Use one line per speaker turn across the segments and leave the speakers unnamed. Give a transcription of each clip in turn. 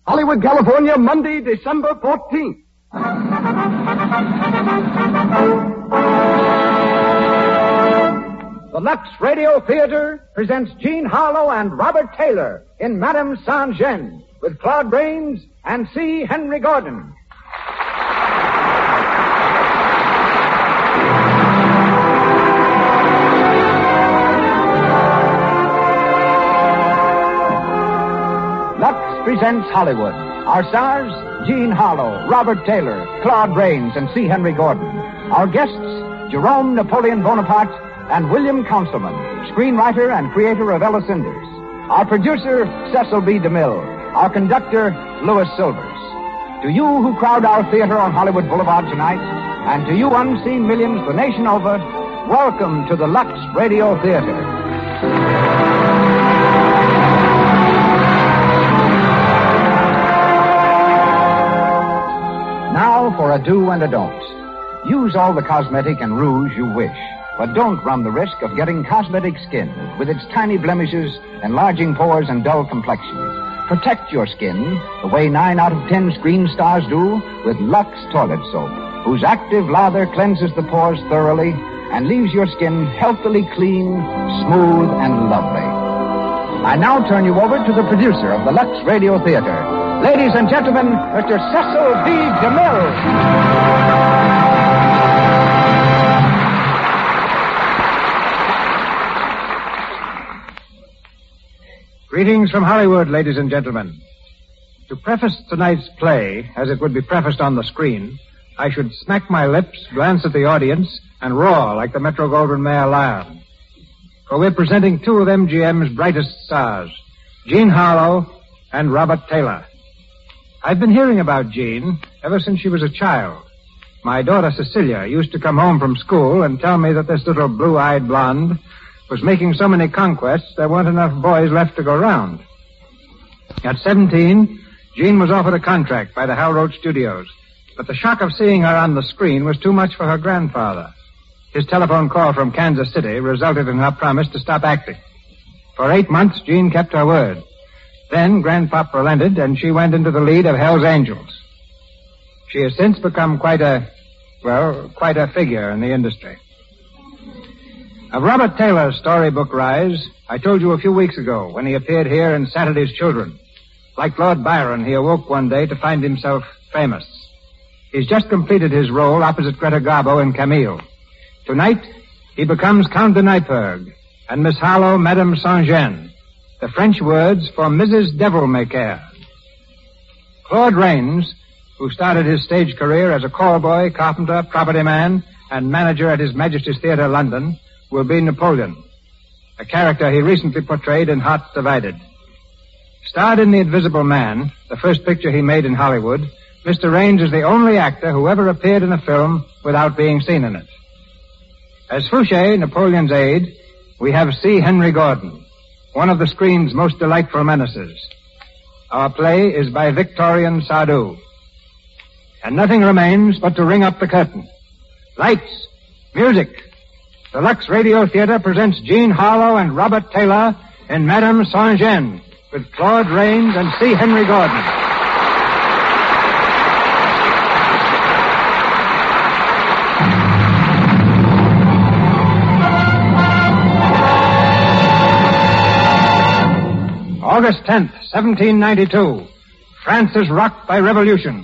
Hollywood, California, Monday, December 14th. The Lux Radio Theater presents Jean Harlow and Robert Taylor in Madame Saint-Jean with Claude Rains and C. Henry Gordon. Lux presents Hollywood. Our stars, Jean Harlow, Robert Taylor, Claude Rains, and C. Henry Gordon. Our guests, Jerome Napoleon Bonaparte and William Councilman, screenwriter and creator of Ella Cinders. Our producer, Cecil B. DeMille. Our conductor, Louis Silvers. To you who crowd our theater on Hollywood Boulevard tonight, and to you unseen millions the nation over, welcome to the Lux Radio Theater. Now for a do and a don't. Use all the cosmetic and rouge you wish, but don't run the risk of getting cosmetic skin with its tiny blemishes, enlarging pores, and dull complexion. Protect your skin the way 9 out of 10 screen stars do with Lux Toilet Soap, whose active lather cleanses the pores thoroughly and leaves your skin healthily clean, smooth, and lovely. I now turn you over to the producer of the Lux Radio Theater. Ladies and gentlemen, Mr. Cecil B. DeMille.
Greetings from Hollywood, ladies and gentlemen. To preface tonight's play, as it would be prefaced on the screen, I should smack my lips, glance at the audience, and roar like the Metro-Goldwyn-Mayer lion. For we're presenting two of MGM's brightest stars, Jean Harlow and Robert Taylor. I've been hearing about Jean ever since she was a child. My daughter Cecilia used to come home from school and tell me that this little blue-eyed blonde was making so many conquests there weren't enough boys left to go round. At 17, Jean was offered a contract by the Hal Roach Studios, but the shock of seeing her on the screen was too much for her grandfather. His telephone call from Kansas City resulted in her promise to stop acting. For 8 months, Jean kept her word. Then Grandpop relented, and she went into the lead of Hell's Angels. She has since become quite a figure in the industry. Of Robert Taylor's storybook rise, I told you a few weeks ago when he appeared here in Saturday's Children. Like Lord Byron, he awoke one day to find himself famous. He's just completed his role opposite Greta Garbo in Camille. Tonight, he becomes Count de Neipperg, and Miss Harlow, Madame Saint-Jean. The French words for Mrs. Devil-May-Care. Claude Rains, who started his stage career as a callboy, carpenter, property man, and manager at His Majesty's Theatre, London, will be Napoleon, a character he recently portrayed in Hearts Divided. Starred in The Invisible Man, the first picture he made in Hollywood, Mr. Rains is the only actor who ever appeared in a film without being seen in it. As Fouché, Napoleon's aide, we have C. Henry Gordon, one of the screen's most delightful menaces. Our play is by Victorian Sardou. And nothing remains but to ring up the curtain. Lights, music. The Lux Radio Theater presents Jean Harlow and Robert Taylor in Madame Saint-Jean with Claude Rains and C. Henry Gordon. August 10th, 1792. France is rocked by revolution.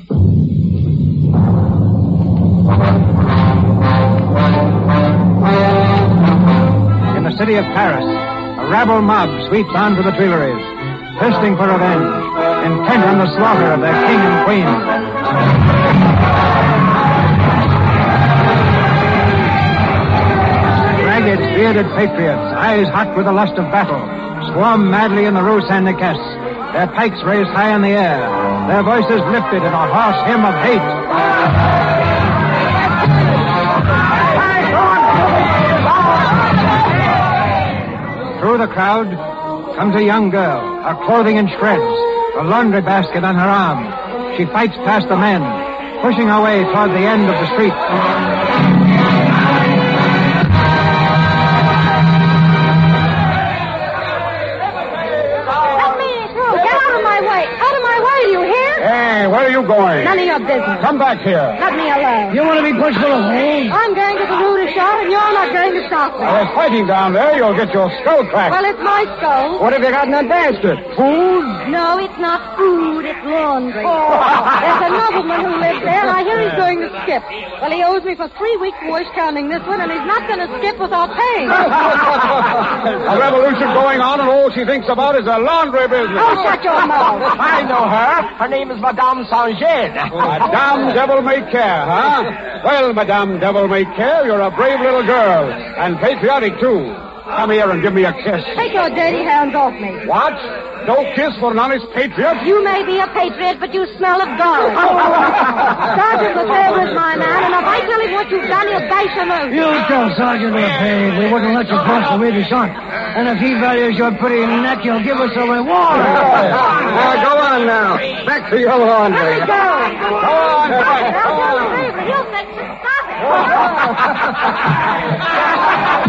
In the city of Paris, a rabble mob sweeps onto the Tuileries, thirsting for revenge, intent on the slaughter of their king and queen. Ragged, bearded patriots, eyes hot with the lust of battle, swarm madly in the Rue Saint-Nicaise, their pikes raised high in the air, their voices lifted in a hoarse hymn of hate. Through the crowd comes a young girl, her clothing in shreds, a laundry basket on her arm. She fights past the men, pushing her way toward the end of the street.
Let me through. Get out of my way. Out of my way, do you hear? going?
None of your business.
Come back here.
Let me alone.
You want to be pushed full of holes?
I'm going to the Rooter shop, and you're not going to stop me.
There's fighting down there. You'll get your skull cracked.
Well, it's my skull.
What have you got in that basket? Food?
No, it's not food. It's laundry. There's a nobleman who lives there, and I hear he's going to skip. Well, he owes me for 3 weeks' wash counting this one, and he's not going to skip without paying.
A revolution going on, and all she thinks about is a laundry business.
Oh, shut your mouth.
I know her. Her name is Madame Saint-Jean.
Madame Devil May Care, huh? Well, Madame Devil May Care, you're a brave little girl. And patriotic, too. Come here and give me a kiss.
Take your dirty hands off me.
What? No kiss for an honest patriot?
You may be a patriot, but you smell of garlic. Sergeant Lefebvre is my man, and if I tell him what you've done, he'll bash your nose.
You tell Sergeant Lefebvre we wouldn't let you cross the Rita shot. And if he values your pretty neck, he'll give us a reward.
Go on now. Back to your laundry.
Let me go.
Go on.
Sergeant Lefebvre, he'll fix it. Stop it.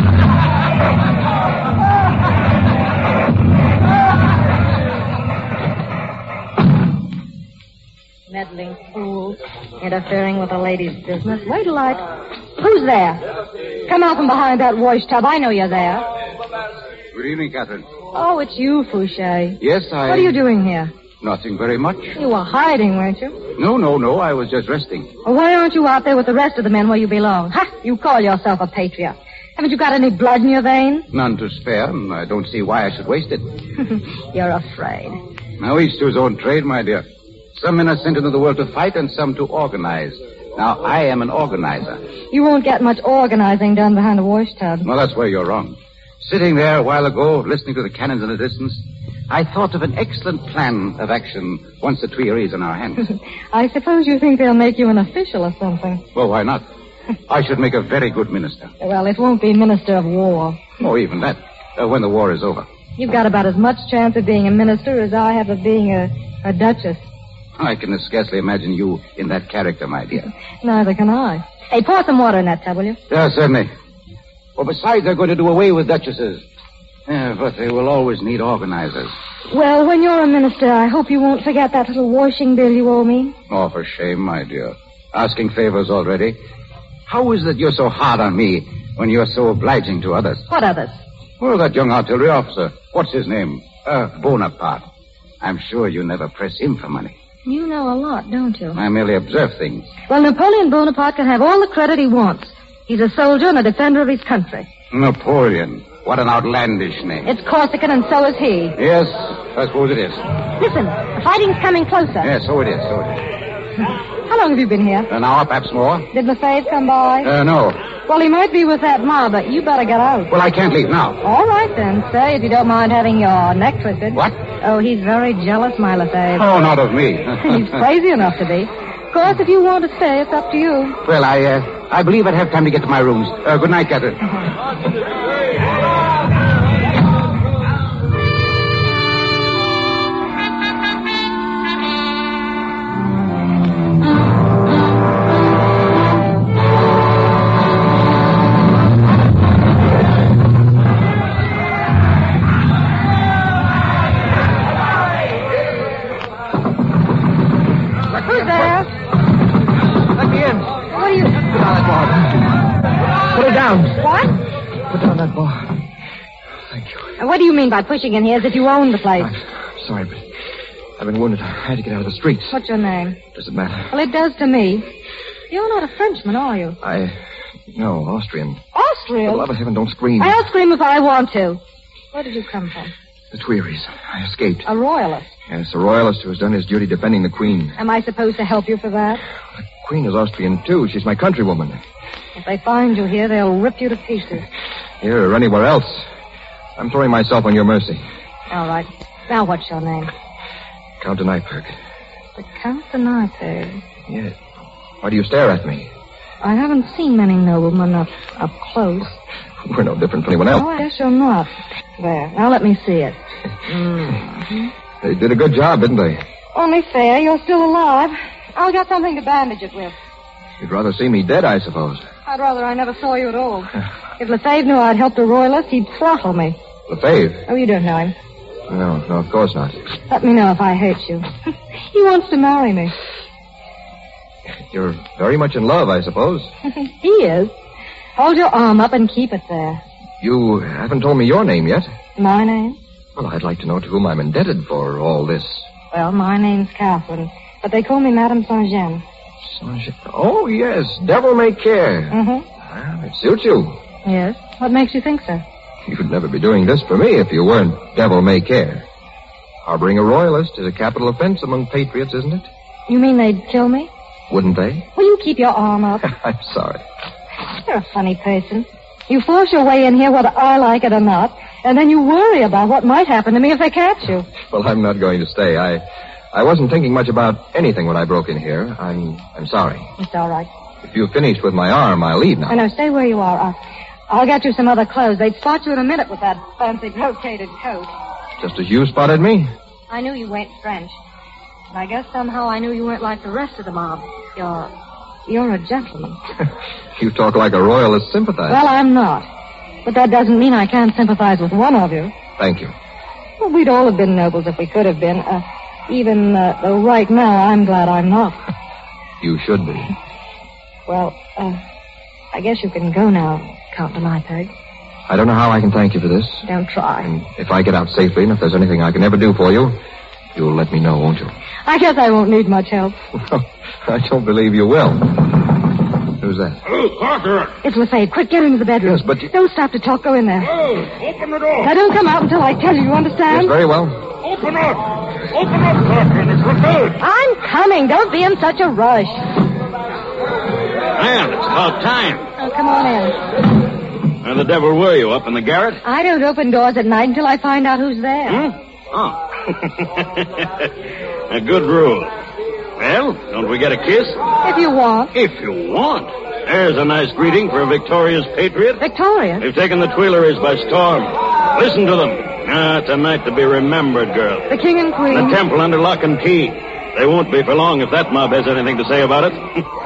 Meddling fool. Interfering with a lady's business. Wait till Who's there? Come out from behind that wash tub. I know you're there.
Good evening, Catherine.
Oh, it's you, Fouché.
Yes, I...
What are you doing here?
Nothing very much.
You were hiding, weren't you?
No. I was just resting.
Well, why aren't you out there with the rest of the men where you belong? Ha! You call yourself a patriot. Haven't you got any blood in your veins?
None to spare, and I don't see why I should waste it.
You're afraid.
Now, each to his own trade, my dear. Some men are sent into the world to fight and some to organize. Now, I am an organizer.
You won't get much organizing done behind a wash tub.
Well, that's where you're wrong. Sitting there a while ago, listening to the cannons in the distance, I thought of an excellent plan of action once the Tuileries in our hands.
I suppose you think they'll make you an official or something.
Well, why not? I should make a very good minister.
Well, it won't be Minister of War.
Oh, even that, when the war is over.
You've got about as much chance of being a minister as I have of being a duchess.
I can scarcely imagine you in that character, my dear.
Neither can I. Hey, pour some water in that tub, will you?
Yeah, certainly. Well, besides, they're going to do away with duchesses. Yeah, but they will always need organizers.
Well, when you're a minister, I hope you won't forget that little washing bill you owe me.
Oh, for shame, my dear. Asking favors already. How is it you're so hard on me when you're so obliging to others?
What others?
Well, that young artillery officer. What's his name? Bonaparte. I'm sure you never press him for money.
You know a lot, don't you?
I merely observe things.
Well, Napoleon Bonaparte can have all the credit he wants. He's a soldier and a defender of his country.
Napoleon. What an outlandish name.
It's Corsican, and so is he.
Yes, I suppose it is.
Listen, the fighting's coming closer.
Yes, so it is.
How long have you been here?
An hour, perhaps more.
Did Lefebvre come by?
No.
Well, he might be with that mob, but you better get out.
Well, I can't leave now.
All right, then. Say, if you don't mind having your neck twisted.
What?
Oh, he's very jealous, my Lefebvre.
Oh, not of me.
He's crazy enough to be. Of course, if you want to stay, it's up to you.
Well, I believe I'd have time to get to my rooms. Good night, Catherine.
What do you mean by pushing in here as if you owned the place?
I'm sorry, but I've been wounded. I had to get out of the streets.
What's your name?
Does it matter?
Well, it does to me. You're not a Frenchman, are you?
No, Austrian.
Austrian?
For the love of heaven, don't scream.
I'll scream if I want to. Where did you come from?
The Tuileries. I escaped.
A royalist?
Yes, a royalist who has done his duty defending the Queen.
Am I supposed to help you for that?
The Queen is Austrian, too. She's my countrywoman.
If they find you here, they'll rip you to pieces.
Here or anywhere else. I'm throwing myself on your mercy.
All right. Now, what's your name?
Count de Nyperg.
The Count de Nyperg?
Yes. Why do you stare at me?
I haven't seen many noblemen up close.
We're no different from anyone else.
Oh, I guess you're not. There. Now let me see it.
They did a good job, didn't they?
Only fair. You're still alive. I'll get something to bandage it with.
You'd rather see me dead, I suppose.
I'd rather I never saw you at all. If Lefebvre knew I'd helped a royalist, he'd throttle me.
Lefebvre?
Oh, you don't know him.
No, of course not.
Let me know if I hurt you. He wants to marry me.
You're very much in love, I suppose.
He is. Hold your arm up and keep it there.
You haven't told me your name yet.
My name?
Well, I'd like to know to whom I'm indebted for all this.
Well, my name's Catherine, but they call me Madame Saint-Jean.
Oh, yes, Devil May Care.
Mm-hmm.
Well, it suits you.
Yes? What makes you think so?
You'd never be doing this for me if you weren't Devil May Care. Harboring a royalist is a capital offense among patriots, isn't it?
You mean they'd kill me?
Wouldn't they?
Will you keep your arm up?
I'm sorry.
You're a funny person. You force your way in here whether I like it or not, and then you worry about what might happen to me if they catch you.
Well, I'm not going to stay. I wasn't thinking much about anything when I broke in here. I'm sorry.
It's all right.
If you've finished with my arm, I'll leave now.
No, stay where you are. I'll get you some other clothes. They'd spot you in a minute with that fancy brocaded coat.
Just as you spotted me?
I knew you weren't French. And I guess somehow I knew you weren't like the rest of the mob. You're a gentleman.
You talk like a royalist sympathizer.
Well, I'm not. But that doesn't mean I can't sympathize with one of you.
Thank you.
Well, we'd all have been nobles if we could have been. Though right now, I'm glad I'm not.
You should be.
Well, I guess you can go now, Count de Mypeg.
I don't know how I can thank you for this.
Don't try.
And if I get out safely, and if there's anything I can ever do for you, you'll let me know, won't you?
I guess I won't need much help.
I don't believe you will. Who's that?
Oh, Parker!
It's Lefebvre. Quick, get into the bedroom.
Yes, but
Don't stop to talk. Go in there.
Oh, open the door!
Now, don't come out until I tell you. You understand?
Yes, very well.
Open up! Open up, Parker! It's Lefebvre!
I'm coming. Don't be in such a rush.
Man, it's about time.
Oh, come on in.
Where the devil were you, up in the garret?
I don't open doors at night until I find out who's there.
Oh. A good rule. Well, don't we get a kiss?
If you want.
If you want. There's a nice greeting for a victorious patriot.
Victoria?
They've taken the Tuileries by storm. Listen to them. It's a night to be remembered, girl.
The king and queen.
The temple under lock and key. They won't be for long if that mob has anything to say about it.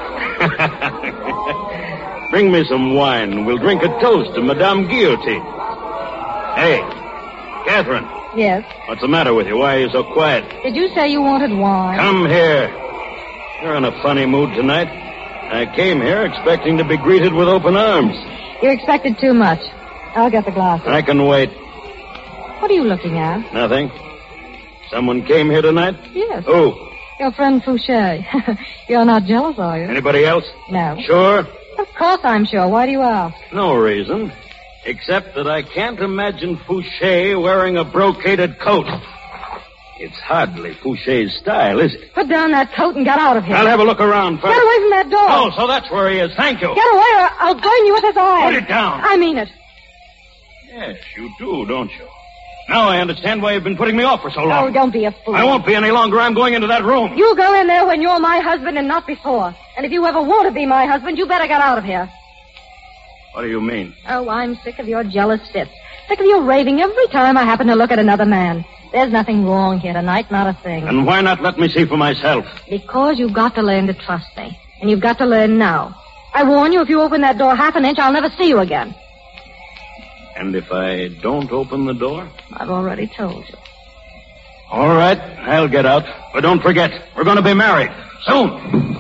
Bring me some wine, and we'll drink a toast to Madame Guillotine. Hey, Catherine.
Yes?
What's the matter with you? Why are you so quiet?
Did you say you wanted wine?
Come here. You're in a funny mood tonight. I came here expecting to be greeted with open arms.
You expected too much. I'll get the glasses.
I can wait.
What are you looking at?
Nothing. Someone came here tonight?
Yes.
Who?
Your friend Fouché. You're not jealous, are you?
Anybody else?
No.
Sure?
Of course I'm sure. Why do you ask?
No reason. Except that I can't imagine Fouché wearing a brocaded coat. It's hardly Fouché's style, is it?
Put down that coat and get out of here.
I'll have a look around first.
Get away from that door.
Oh, so that's where he is. Thank you.
Get away or I'll burn you with his eyes.
Put it down.
I mean it.
Yes, you do, don't you? Now I understand why you've been putting me off for so long.
Oh, don't be a fool.
I won't be any longer. I'm going into that room.
You go in there when you're my husband and not before. And if you ever want to be my husband, you better get out of here.
What do you mean?
Oh, I'm sick of your jealous fits. Sick of your raving every time I happen to look at another man. There's nothing wrong here tonight, not a thing.
And why not let me see for myself?
Because you've got to learn to trust me. And you've got to learn now. I warn you, if you open that door half an inch, I'll never see you again.
And if I don't open the door?
I've already told you.
All right, I'll get out. But don't forget, we're going to be married. Soon.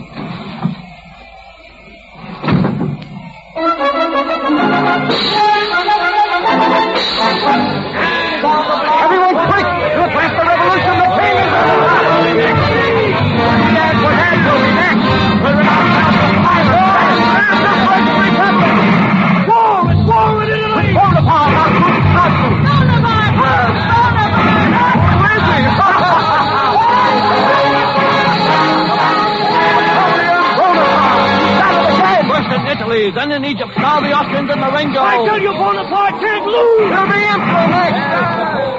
Everyone quick! Look like the revolution of the king is That's what happened next. We're War! It's war in Italy! Bonaparte! First in Italy, then in Egypt, now the Austrians in Marengo. I tell you, Bonaparte can't lose! He'll be emperor next!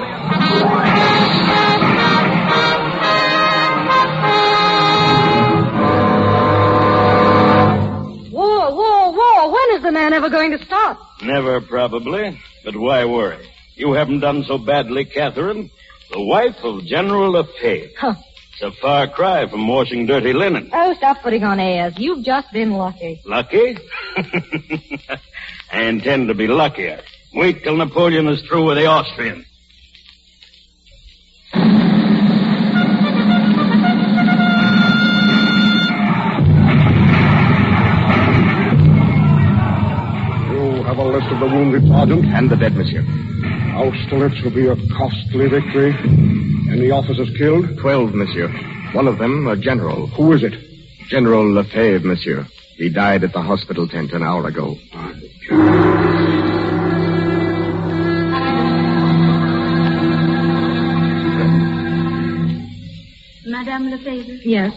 War. When is the man ever going to stop?
Never, probably. But why worry? You haven't done so badly, Catherine. The wife of General Lefebvre.
Huh.
It's a far cry from washing dirty linen.
Oh, stop putting on airs. You've just been lucky.
Lucky? I intend to be luckier. Wait till Napoleon is through with the Austrians. of the wounded, Sergeant.
And the dead, monsieur.
Austerlitz will be a costly victory. Any officers killed?
12, monsieur. One of them, a general.
Who is it?
General Lefebvre, monsieur. He died at the hospital tent an hour ago.
Madame Lefebvre?
Yes.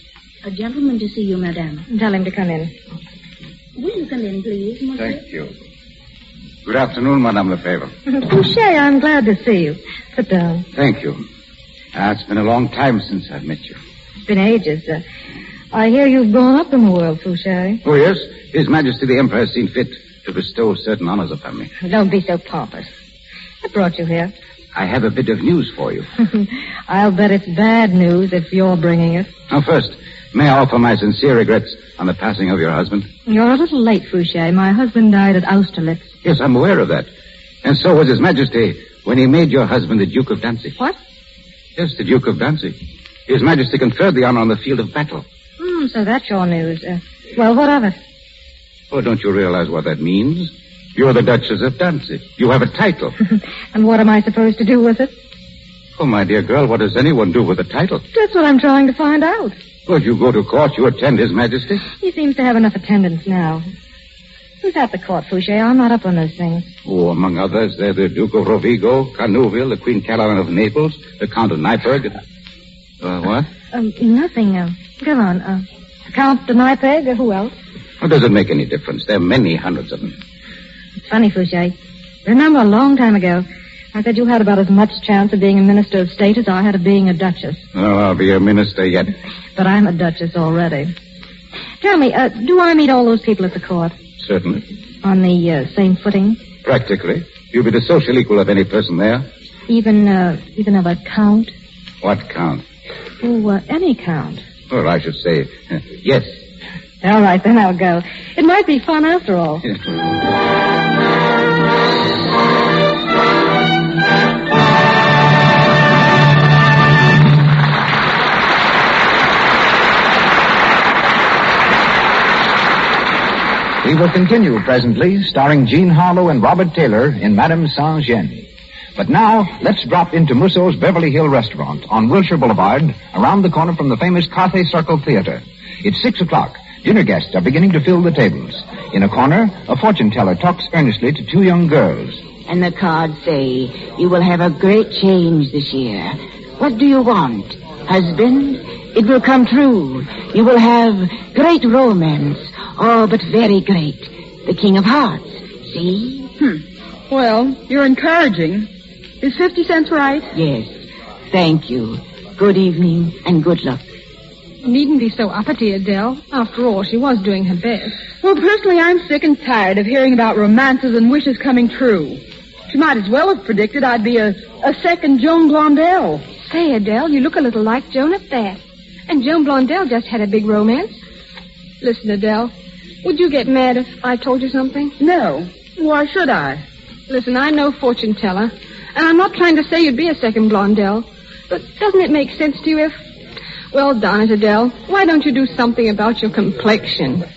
A gentleman to see you, madame.
Tell him to come in.
Will you come in, please, monsieur?
Thank you. Good afternoon, Madame Lefebvre.
Fouché, I'm glad to see you. Sit down.
Thank you. It's been a long time since I've met you.
It's been ages. I hear you've grown up in the world, Fouché.
Oh, yes? His Majesty the Emperor has seen fit to bestow certain honors upon me.
Don't be so pompous. I brought you here.
I have a bit of news for you.
I'll bet it's bad news if you're bringing it.
Now, first, may I offer my sincere regrets on the passing of your husband?
You're a little late, Fouché. My husband died at Austerlitz.
Yes, I'm aware of that. And so was His Majesty when he made your husband the Duke of Danzig.
What?
Yes, the Duke of Danzig. His Majesty conferred the honor on the field of battle.
So that's your news. Well, what of it?
Oh, don't you realize what that means? You're the Duchess of Danzig. You have a title.
And what am I supposed to do with it?
Oh, my dear girl, what does anyone do with a title?
That's what I'm trying to find out.
Well, you go to court, you attend His Majesty.
He seems to have enough attendance now. Who's at the court, Fouché? I'm not up on those things.
Oh, among others, there's the Duke of Rovigo, Carnouville, the Queen Caroline of Naples, the Count of Nyberg. What?
Nothing. Go on. Count de Nyberg, who else?
Well, does it make any difference? There are many hundreds of them.
It's funny, Fouché. Remember a long time ago, I said you had about as much chance of being a minister of state as I had of being a duchess.
Oh, I'll be a minister yet.
But I'm a duchess already. Tell me, do I meet all those people at the court?
Certainly.
On the same footing?
Practically. You'll be the social equal of any person there.
Even of a count?
What count?
Oh, any count.
Well, I should say, yes.
All right, then I'll go. It might be fun after all.
We will continue presently, starring Jean Harlow and Robert Taylor in Madame Saint-Jean. But now, let's drop into Musso's Beverly Hill Restaurant on Wilshire Boulevard, around the corner from the famous Carthay Circle Theater. It's 6 o'clock. Dinner guests are beginning to fill the tables. In a corner, a fortune teller talks earnestly to two young girls.
And the cards say, you will have a great change this year. What do you want? Husband? It will come true. You will have great romance. Oh, but very great. The King of Hearts. See?
Well, you're encouraging. Is 50 cents right?
Yes. Thank you. Good evening and good luck.
You needn't be so uppity, Adele. After all, she was doing her best.
Well, personally, I'm sick and tired of hearing about romances and wishes coming true. She might as well have predicted I'd be a second Joan Blondell.
Say, Adele, you look a little like Joan at that. And Joan Blondell just had a big romance. Listen, Adele, would you get mad if I told you something?
No. Why should I?
Listen, I'm no fortune teller, and I'm not trying to say you'd be a second Blondell, but doesn't it make sense to you if... Well, darn it, Adele, why don't you do something about your complexion?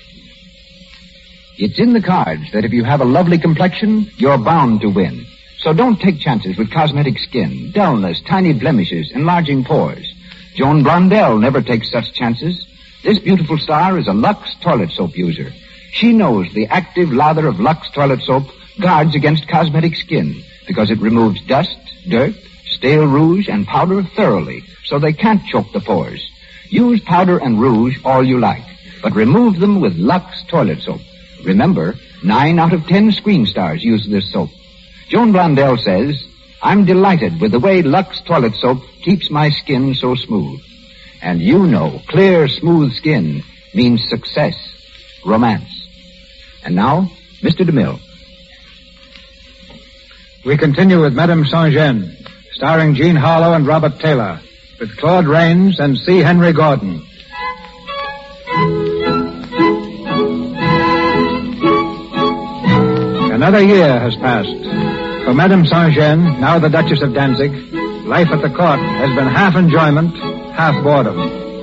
It's in the cards that if you have a lovely complexion, you're bound to win. So don't take chances with cosmetic skin, dullness, tiny blemishes, enlarging pores. Joan Blondell never takes such chances. This beautiful star is a Lux toilet soap user. She knows the active lather of Lux toilet soap guards against cosmetic skin because it removes dust, dirt, stale rouge, and powder thoroughly so they can't choke the pores. Use powder and rouge all you like, but remove them with Lux toilet soap. Remember, 9 out of 10 screen stars use this soap. Joan Blondell says, I'm delighted with the way Lux toilet soap keeps my skin so smooth. And you know, clear, smooth skin means success, romance. And now, Mr. DeMille.
We continue with Madame Saint-Jean, starring Jean Harlow and Robert Taylor, with Claude Rains and C. Henry Gordon. Another year has passed. For Madame Saint-Jean, now the Duchess of Danzig, life at the court has been half enjoyment, half boredom.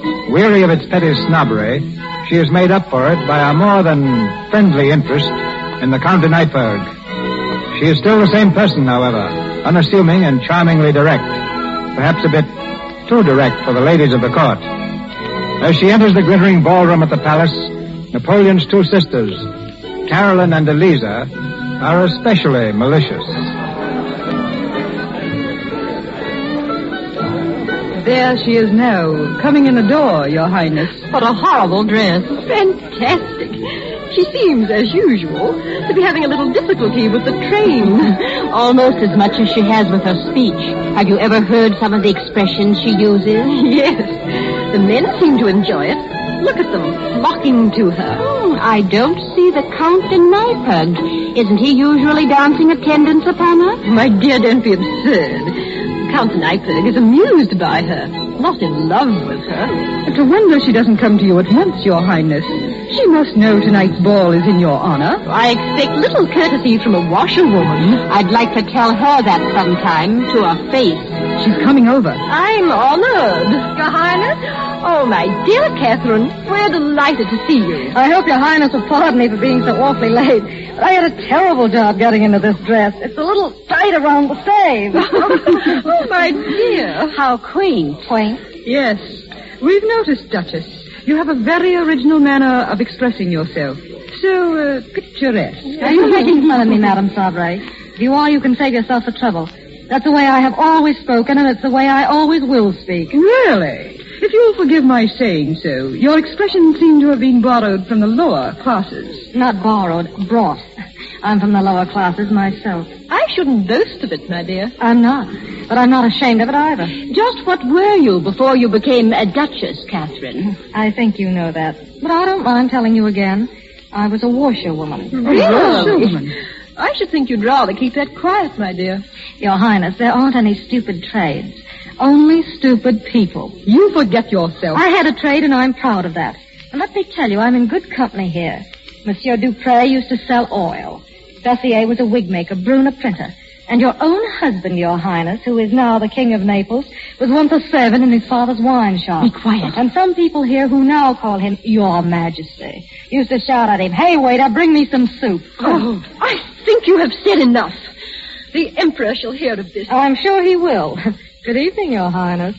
Weary of its petty snobbery, she has made up for it by a more than friendly interest in the Count de Neipperg. She is still the same person, however, unassuming and charmingly direct. Perhaps a bit too direct for the ladies of the court. As she enters the glittering ballroom at the palace, Napoleon's two sisters, Caroline and Eliza, are especially malicious.
There she is now, coming in the door, Your Highness.
What a horrible dress. Fantastic. She seems, as usual, to be having a little difficulty with the train.
Almost as much as she has with her speech. Have you ever heard some of the expressions she uses?
Yes. The men seem to enjoy it. Look at them, flocking to her.
I don't see the Count de Neipperg. Isn't he usually dancing attendance upon her?
My dear, don't be absurd. Count Neipperg is amused by her, not in love with her.
It's a wonder she doesn't come to you at once, Your Highness. She must know tonight's ball is in your honor.
I expect little courtesy from a washerwoman.
I'd like to tell her that sometime to her face.
She's coming over.
I'm honored, Your Highness. Oh, my dear Catherine, we're delighted to see you.
I hope Your Highness will pardon me for being so awfully late. But I had a terrible job getting into this dress. It's a little tight around the sleeve.
Oh, my dear.
How quaint. Quaint?
Yes. We've noticed, Duchess. You have a very original manner of expressing yourself. So, picturesque.
Are you making fun of me, Madame Sabre? If you are, you can save yourself the trouble. That's the way I have always spoken, and it's the way I always will speak.
Really? If you'll forgive my saying so, your expressions seem to have been borrowed from the lower classes.
Not borrowed, brought. I'm from the lower classes myself.
I shouldn't boast of it, my dear.
I'm not. But I'm not ashamed of it either.
Just what were you before you became a duchess, Catherine?
I think you know that. But I don't mind telling you again. I was a washerwoman.
Really? I should think you'd rather keep that quiet, my dear.
Your Highness, there aren't any stupid trades. Only stupid people.
You forget yourself.
I had a trade, and I'm proud of that. And let me tell you, I'm in good company here. Monsieur Dupré used to sell oil. Bessier was a wig maker, Brune a printer. And your own husband, Your Highness, who is now the King of Naples, was once a servant in his father's wine shop.
Be quiet.
And some people here who now call him Your Majesty used to shout at him, "Hey, waiter, bring me some soup."
Oh, I think you have said enough. The Emperor shall hear of this.
I'm sure he will. Good evening, Your Highness.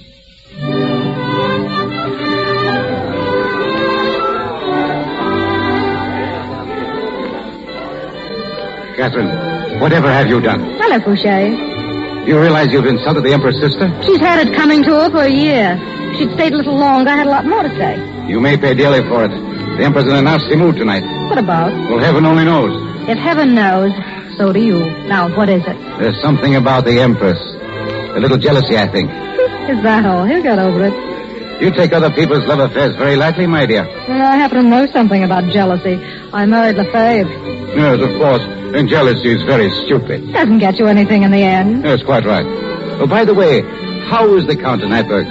Catherine, whatever have you done?
Hello, Fouché.
You realize you've insulted the Emperor's sister?
She's had it coming to her for a year. If she'd stayed a little longer, I had a lot more to say.
You may pay dearly for it. The Emperor's in a nasty mood tonight.
What about?
Well, heaven only knows.
If heaven knows, so do you. Now, what is it?
There's something about the Empress. A little jealousy, I think.
Is that all? He'll get over it.
You take other people's love affairs very lightly, my dear.
Well, I happen to know something about jealousy. I married Lefebvre.
Yes, of course. And jealousy is very stupid.
Doesn't get you anything in the end.
Yes, quite right. Oh, by the way, how is the Count de Neipperg?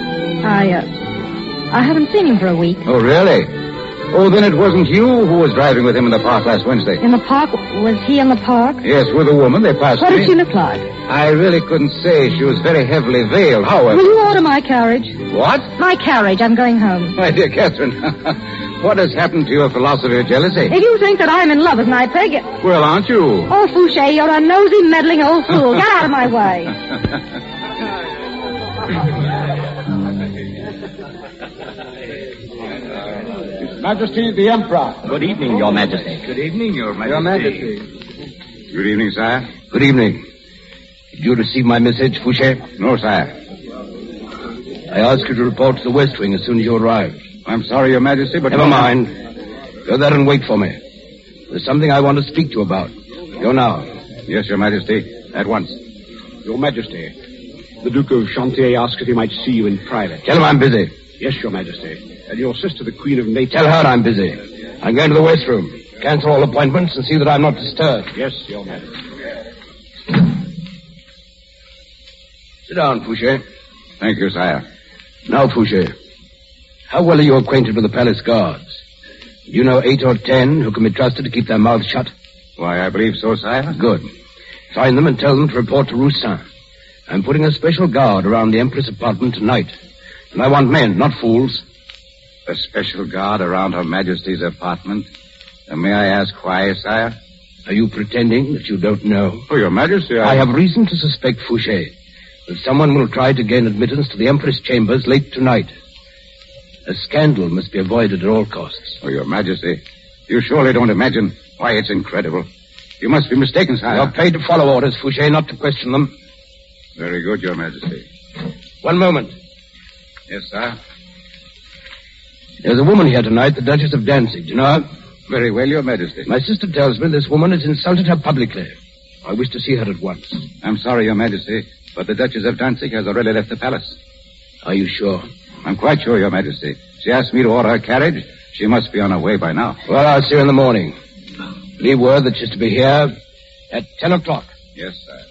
I haven't seen him for a week.
Oh, really? Oh, then it wasn't you who was driving with him in the park last Wednesday.
In the park? Was he in the park?
Yes, with a woman. They passed
What
me.
did she look like?
I really couldn't say. She was very heavily veiled. However...
Will you order my carriage?
What?
My carriage. I'm going home.
My dear Catherine, what has happened to your philosophy of jealousy?
If you think that I'm in love with Neipperg...
Well, aren't you?
Oh, Fouché, you're a nosy, meddling old fool. Get out of my way.
His Majesty the Emperor.
Good evening, Your Majesty.
Good evening, Your Majesty.
Good evening, sire.
Good evening. Did you receive my message, Fouché?
No, sire.
I asked you to report to the West Wing as soon as you arrive.
I'm sorry, Your Majesty, but...
Never mind. Go there and wait for me. There's something I want to speak to you about. Go now.
Yes, Your Majesty. At once.
Your Majesty, the Duke of Chantier asked if he might see you in private.
Tell him I'm busy.
Yes, Your Majesty. And your sister, the Queen of Naples...
Tell her I'm busy. I'm going to the West Room. Cancel all appointments and see that I'm not disturbed.
Yes, Your Majesty.
Sit down, Fouché.
Thank you, sire.
Now, Fouché, how well are you acquainted with the palace guards? Do you know 8 or 10 who can be trusted to keep their mouths shut?
Why, I believe so, sire.
Good. Find them and tell them to report to Roussin. I'm putting a special guard around the Empress' apartment tonight. And I want men, not fools.
A special guard around Her Majesty's apartment? And may I ask why, sire?
Are you pretending that you don't know?
Oh, Your Majesty,
I have reason to suspect Fouché that someone will try to gain admittance to the Empress' chambers late tonight. A scandal must be avoided at all costs.
Oh, Your Majesty, you surely don't imagine why it's incredible. You must be mistaken, sire.
You're paid to follow orders, Fouché, not to question them.
Very good, Your Majesty.
One moment.
Yes, sir.
There's a woman here tonight, the Duchess of Danzig. Do you know her?
Very well, Your Majesty.
My sister tells me this woman has insulted her publicly. I wish to see her at once.
I'm sorry, Your Majesty, but the Duchess of Danzig has already left the palace.
Are you sure?
I'm quite sure, Your Majesty. She asked me to order her carriage. She must be on her way by now.
Well, I'll see her in the morning. Leave word that she's to be here at 10 o'clock.
Yes, sir.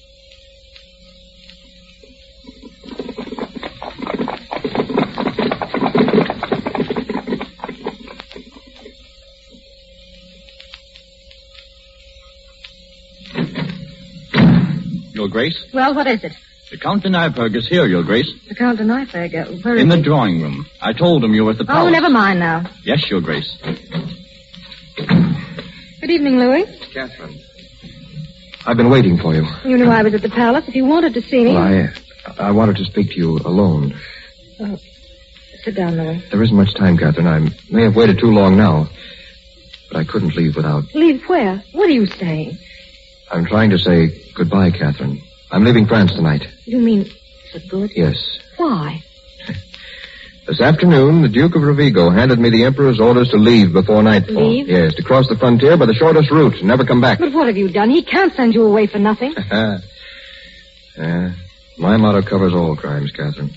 Your Grace?
Well, what is it?
The Count de Nyberg is here, Your Grace.
The Count de Nyberg. Where is
In the
he?
drawing room. I told him you were at the palace.
Oh, never mind now.
Yes, Your Grace.
Good evening, Louis.
Catherine. I've been waiting for you.
You knew I was at the palace. If you wanted to see me...
Well, I wanted to speak to you alone.
Oh, sit down, Louis.
There isn't much time, Catherine. I may have waited too long now. But I couldn't leave without...
Leave where? What are you saying?
I'm trying to say goodbye, Catherine. I'm leaving France tonight.
You mean for good?
Yes.
Why?
This afternoon, the Duke of Rovigo handed me the Emperor's orders to leave before nightfall.
Leave?
Yes, to cross the frontier by the shortest route and never come back.
But what have you done? He can't send you away for nothing.
My motto covers all crimes, Catherine.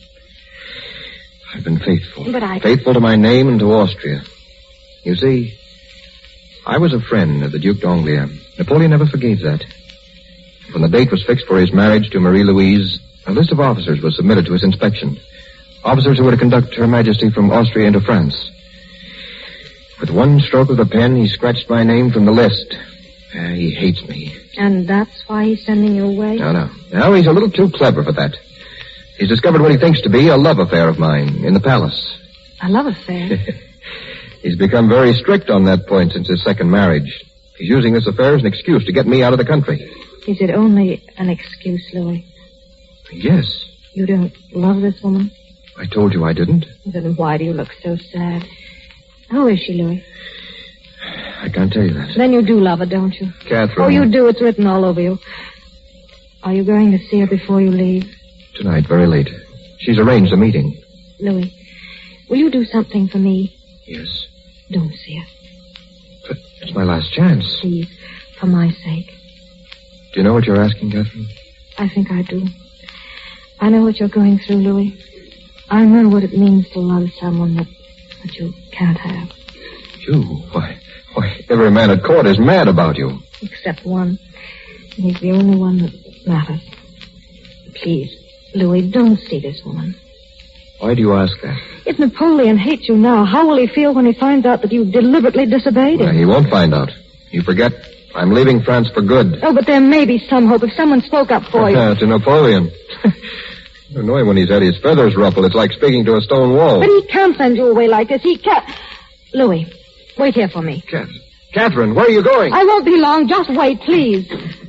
I've been faithful.
But
Faithful to my name and to Austria. You see, I was a friend of the Duc d'Angoulême. Napoleon never forgave that. When the date was fixed for his marriage to Marie-Louise, a list of officers was submitted to his inspection. Officers who were to conduct Her Majesty from Austria into France. With one stroke of the pen, he scratched my name from the list. He hates me.
And that's why he's sending you away?
No. No, he's a little too clever for that. He's discovered what he thinks to be a love affair of mine in the palace.
A love affair?
He's become very strict on that point since his second marriage. He's using this affair as an excuse to get me out of the country.
Is it only an excuse, Louis?
Yes.
You don't love this woman?
I told you I didn't.
Then why do you look so sad? How is she, Louis?
I can't tell you that.
Then you do love her, don't you?
Catherine.
Oh, you do. It's written all over you. Are you going to see her before you leave?
Tonight, very late. She's arranged a meeting.
Louis, will you do something for me?
Yes.
Don't see her.
But it's my last chance.
Please, for my sake.
Do you know what you're asking, Catherine?
I think I do. I know what you're going through, Louis. I know what it means to love someone that you can't have.
You? Why, every man at court is mad about you.
Except one. He's the only one that matters. Please, Louis, don't see this woman.
Why do you ask that?
If Napoleon hates you now, how will he feel when he finds out that you deliberately disobeyed him?
Well, he won't find out. You forget, I'm leaving France for good.
Oh, but there may be some hope if someone spoke up for you.
To Napoleon. Annoying when he's had his feathers ruffled. It's like speaking to a stone wall.
But he can't send you away like this. He can't. Louis, wait here for me.
Catherine, where are you going?
I won't be long. Just wait, please.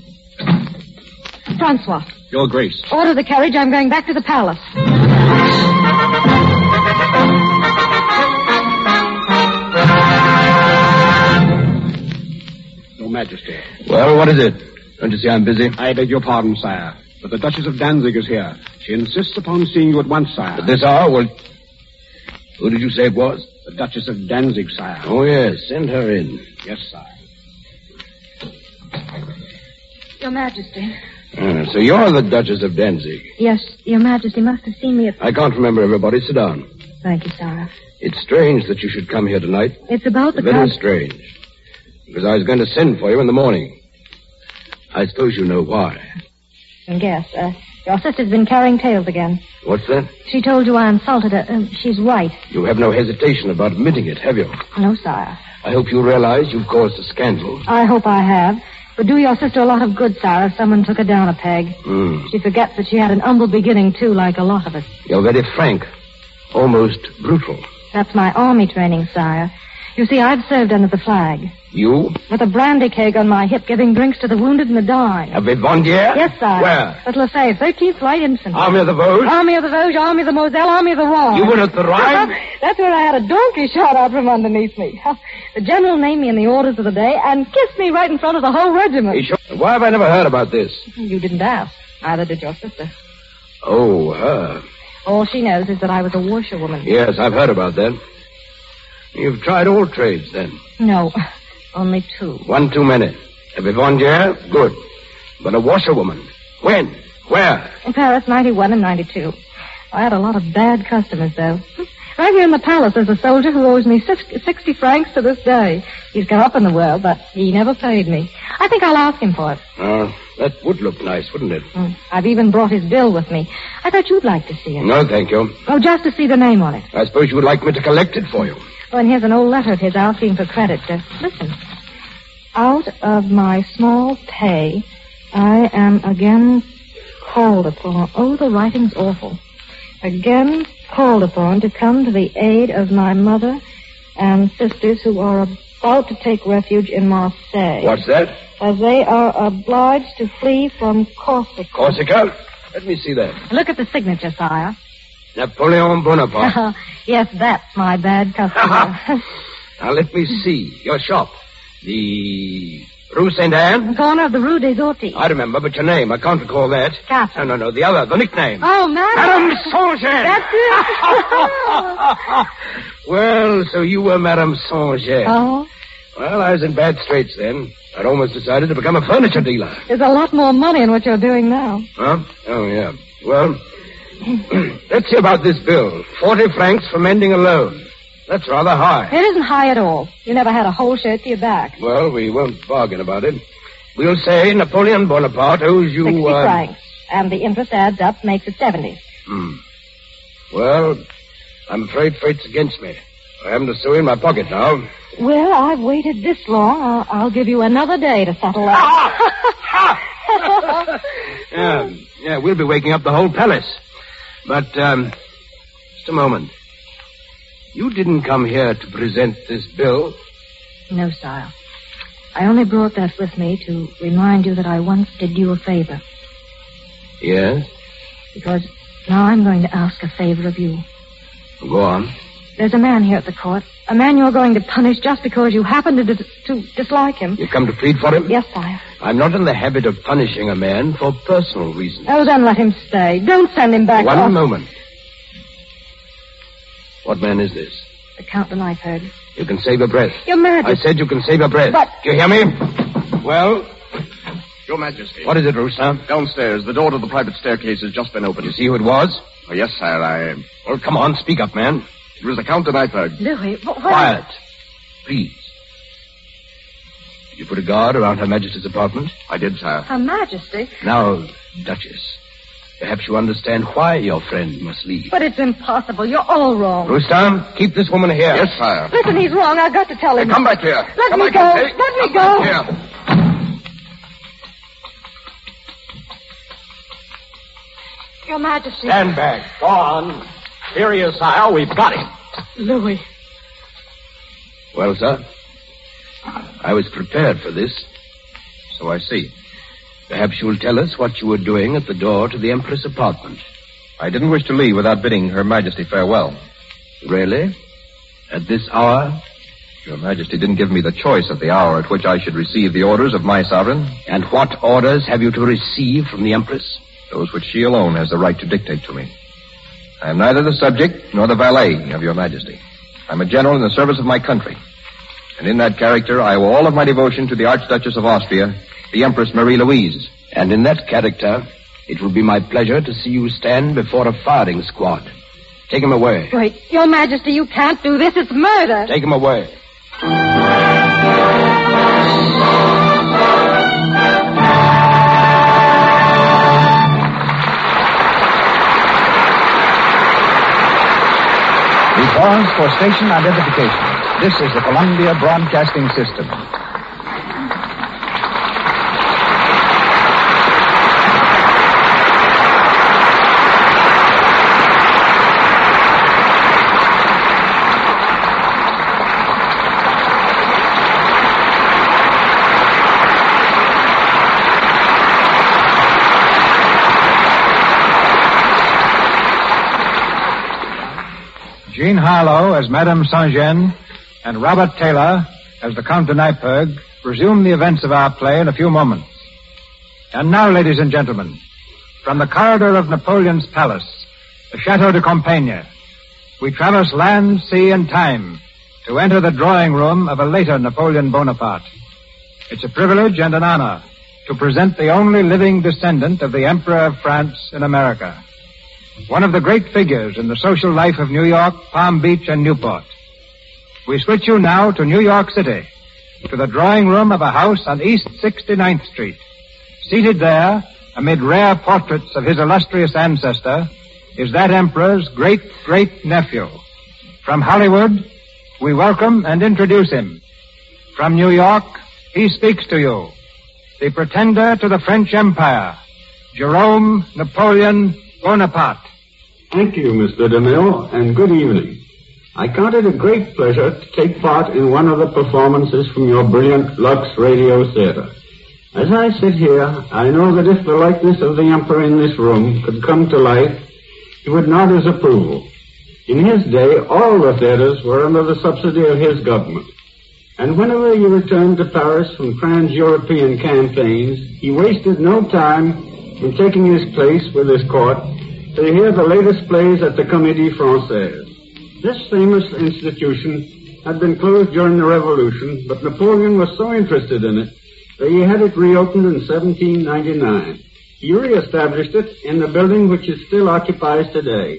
Francois.
Your Grace.
Order the carriage. I'm going back to the palace.
Your Majesty.
Well, what is it? Don't you see I'm busy?
I beg your pardon, sire. But the Duchess of Danzig is here. She insists upon seeing you at once, sire.
At this hour? Well, who did you say it was?
The Duchess of Danzig, sire.
Oh, yes. Send her in.
Yes, sire.
Your Majesty.
So you're the Duchess of Danzig.
Yes, Your Majesty must have seen me at...
I can't remember everybody. Sit down.
Thank you, sire.
It's strange that you should come here tonight.
It's about the...
Very strange. Because I was going to send for you in the morning. I suppose you know why.
Yes, your sister's been carrying tales again.
What's that?
She told you I insulted her. She's right.
You have no hesitation about admitting it, have you?
No, sire.
I hope you realize you've caused a scandal.
I hope I have. But do your sister a lot of good, sire, if someone took her down a peg. She forgets that she had an humble beginning, too, like a lot of us.
You're very frank. Almost brutal.
That's my army training, sire. You see, I've served under the flag.
You?
With a brandy keg on my hip, giving drinks to the wounded and the dying.
A Vivandière?
Yes, sire.
Where?
At Lefebvre, 13th Light Infantry.
Army of the Vosges?
Army of the Vosges, Army of the Moselle, Army of the Rhine.
You were at the Rhine?
That's where I had a donkey shot out from underneath me. The general named me in the orders of the day and kissed me right in front of the whole regiment.
Why have I never heard about this?
You didn't ask. Neither did your sister.
Oh, her.
All she knows is that I was a washerwoman.
Yes, I've heard about that. You've tried all trades, then?
No, only 2.
One too many. A Vivandière? Good. But a washerwoman? When? Where?
In Paris, 91 and 92. I had a lot of bad customers, though. Right here in the palace, there's a soldier who owes me 60 francs to this day. He's come up in the world, but he never paid me. I think I'll ask him for it.
That would look nice, wouldn't it?
I've even brought his bill with me. I thought you'd like to see it.
No, thank you.
Oh, just to see the name on it.
I suppose you would like me to collect it for you.
Oh, and here's an old letter of his asking for credit. Listen. Out of my small pay, I am again called upon. Oh, the writing's awful. Again called upon to come to the aid of my mother and sisters who are about to take refuge in Marseille.
What's that?
As they are obliged to flee from Corsica.
Corsica? Let me see that.
Look at the signature, sire.
Napoleon Bonaparte.
Yes, that's my bad customer.
Now, let me see. Your shop. The Rue Saint-Anne?
The corner of the Rue des Orties.
I remember, but your name, I can't recall that.
Catherine.
No, the other, the nickname.
Oh, Madame.
Madame Saint-Jean.
That's it.
Well, so you were Madame Saint-Jean.
Oh?
Well, I was in bad straits then. I'd almost decided to become a furniture dealer.
There's a lot more money in what you're doing now.
Huh? Oh, yeah. Well, let's see about this bill. 40 francs for mending a loan. That's rather high.
It isn't high at all. You never had a whole shirt to your back.
Well, we won't bargain about it. We'll say Napoleon Bonaparte owes you...
60 francs. And the interest adds up, makes it 70.
Well, I'm afraid fate's against me. I haven't a sou in my pocket now.
Well, I've waited this long. I'll give you another day to settle that.
Yeah, we'll be waking up the whole palace. But, just a moment. You didn't come here to present this bill?
No, sire. I only brought that with me to remind you that I once did you a favor.
Yes?
Because now I'm going to ask a favor of you.
Go on.
There's a man here at the court. A man you're going to punish just because you happen to dislike him.
You come to plead for him?
Yes, sire.
I'm not in the habit of punishing a man for personal reasons.
Oh, then let him stay. Don't send him back.
One moment. What man is this?
The Count de Neipperg.
You can save your breath.
Your Majesty.
I said you can save your breath.
But...
Do you hear me? Well?
Your Majesty.
What is it, Roustan?
Downstairs. The door to the private staircase has just been opened.
You see who it was?
Oh, yes, sire,
Well, come on, speak up, man.
It was the Count de Neipperg.
Louis, what...
Quiet. Please. Did you put a guard around Her Majesty's apartment?
I did, sire.
Her Majesty?
Now, Duchess, perhaps you understand why your friend must leave.
But it's impossible. You're all wrong.
Roustan, keep this woman here.
Yes, sire.
Listen, he's wrong. I've got to tell him.
Hey, come back here.
Let me go. Let me go.
Here.
Your Majesty.
Stand back. Go on. Here he is, sire. We've got him.
Louis.
Well, sir, I was prepared for this. So I see. Perhaps you will tell us what you were doing at the door to the Empress' apartment.
I didn't wish to leave without bidding Her Majesty farewell.
Really? At this hour?
Your Majesty didn't give me the choice of the hour at which I should receive the orders of my sovereign.
And what orders have you to receive from the Empress?
Those which she alone has the right to dictate to me. I am neither the subject nor the valet of Your Majesty. I'm a general in the service of my country. And in that character, I owe all of my devotion to the Archduchess of Austria, the Empress Marie-Louise.
And in that character, it will be my pleasure to see you stand before a firing squad. Take him away.
Wait, Your Majesty, you can't do this. It's murder.
Take him away.
We pause for station identification. This is the Columbia Broadcasting System.
Jean Harlow as Madame Saint-Jean and Robert Taylor as the Count de Neipperg resume the events of our play in a few moments. And now, ladies and gentlemen, from the corridor of Napoleon's palace, the Chateau de Compiègne, we traverse land, sea, and time to enter the drawing room of a later Napoleon Bonaparte. It's a privilege and an honor to present the only living descendant of the Emperor of France in America. One of the great figures in the social life of New York, Palm Beach, and Newport. We switch you now to New York City, to the drawing room of a house on East 69th Street. Seated there, amid rare portraits of his illustrious ancestor, is that emperor's great-great-nephew. From Hollywood, we welcome and introduce him. From New York, he speaks to you. The pretender to the French Empire, Jerome Napoleon Bonaparte.
Thank you, Mr. DeMille, and good evening. I count it a great pleasure to take part in one of the performances from your brilliant Lux Radio Theater. As I sit here, I know that if the likeness of the Emperor in this room could come to life, he would nod his approval. In his day, all the theaters were under the subsidy of his government. And whenever he returned to Paris from trans-European campaigns, he wasted no time in taking his place with his court to hear the latest plays at the Comédie Française. This famous institution had been closed during the Revolution, but Napoleon was so interested in it that he had it reopened in 1799. He re-established it in the building which it still occupies today.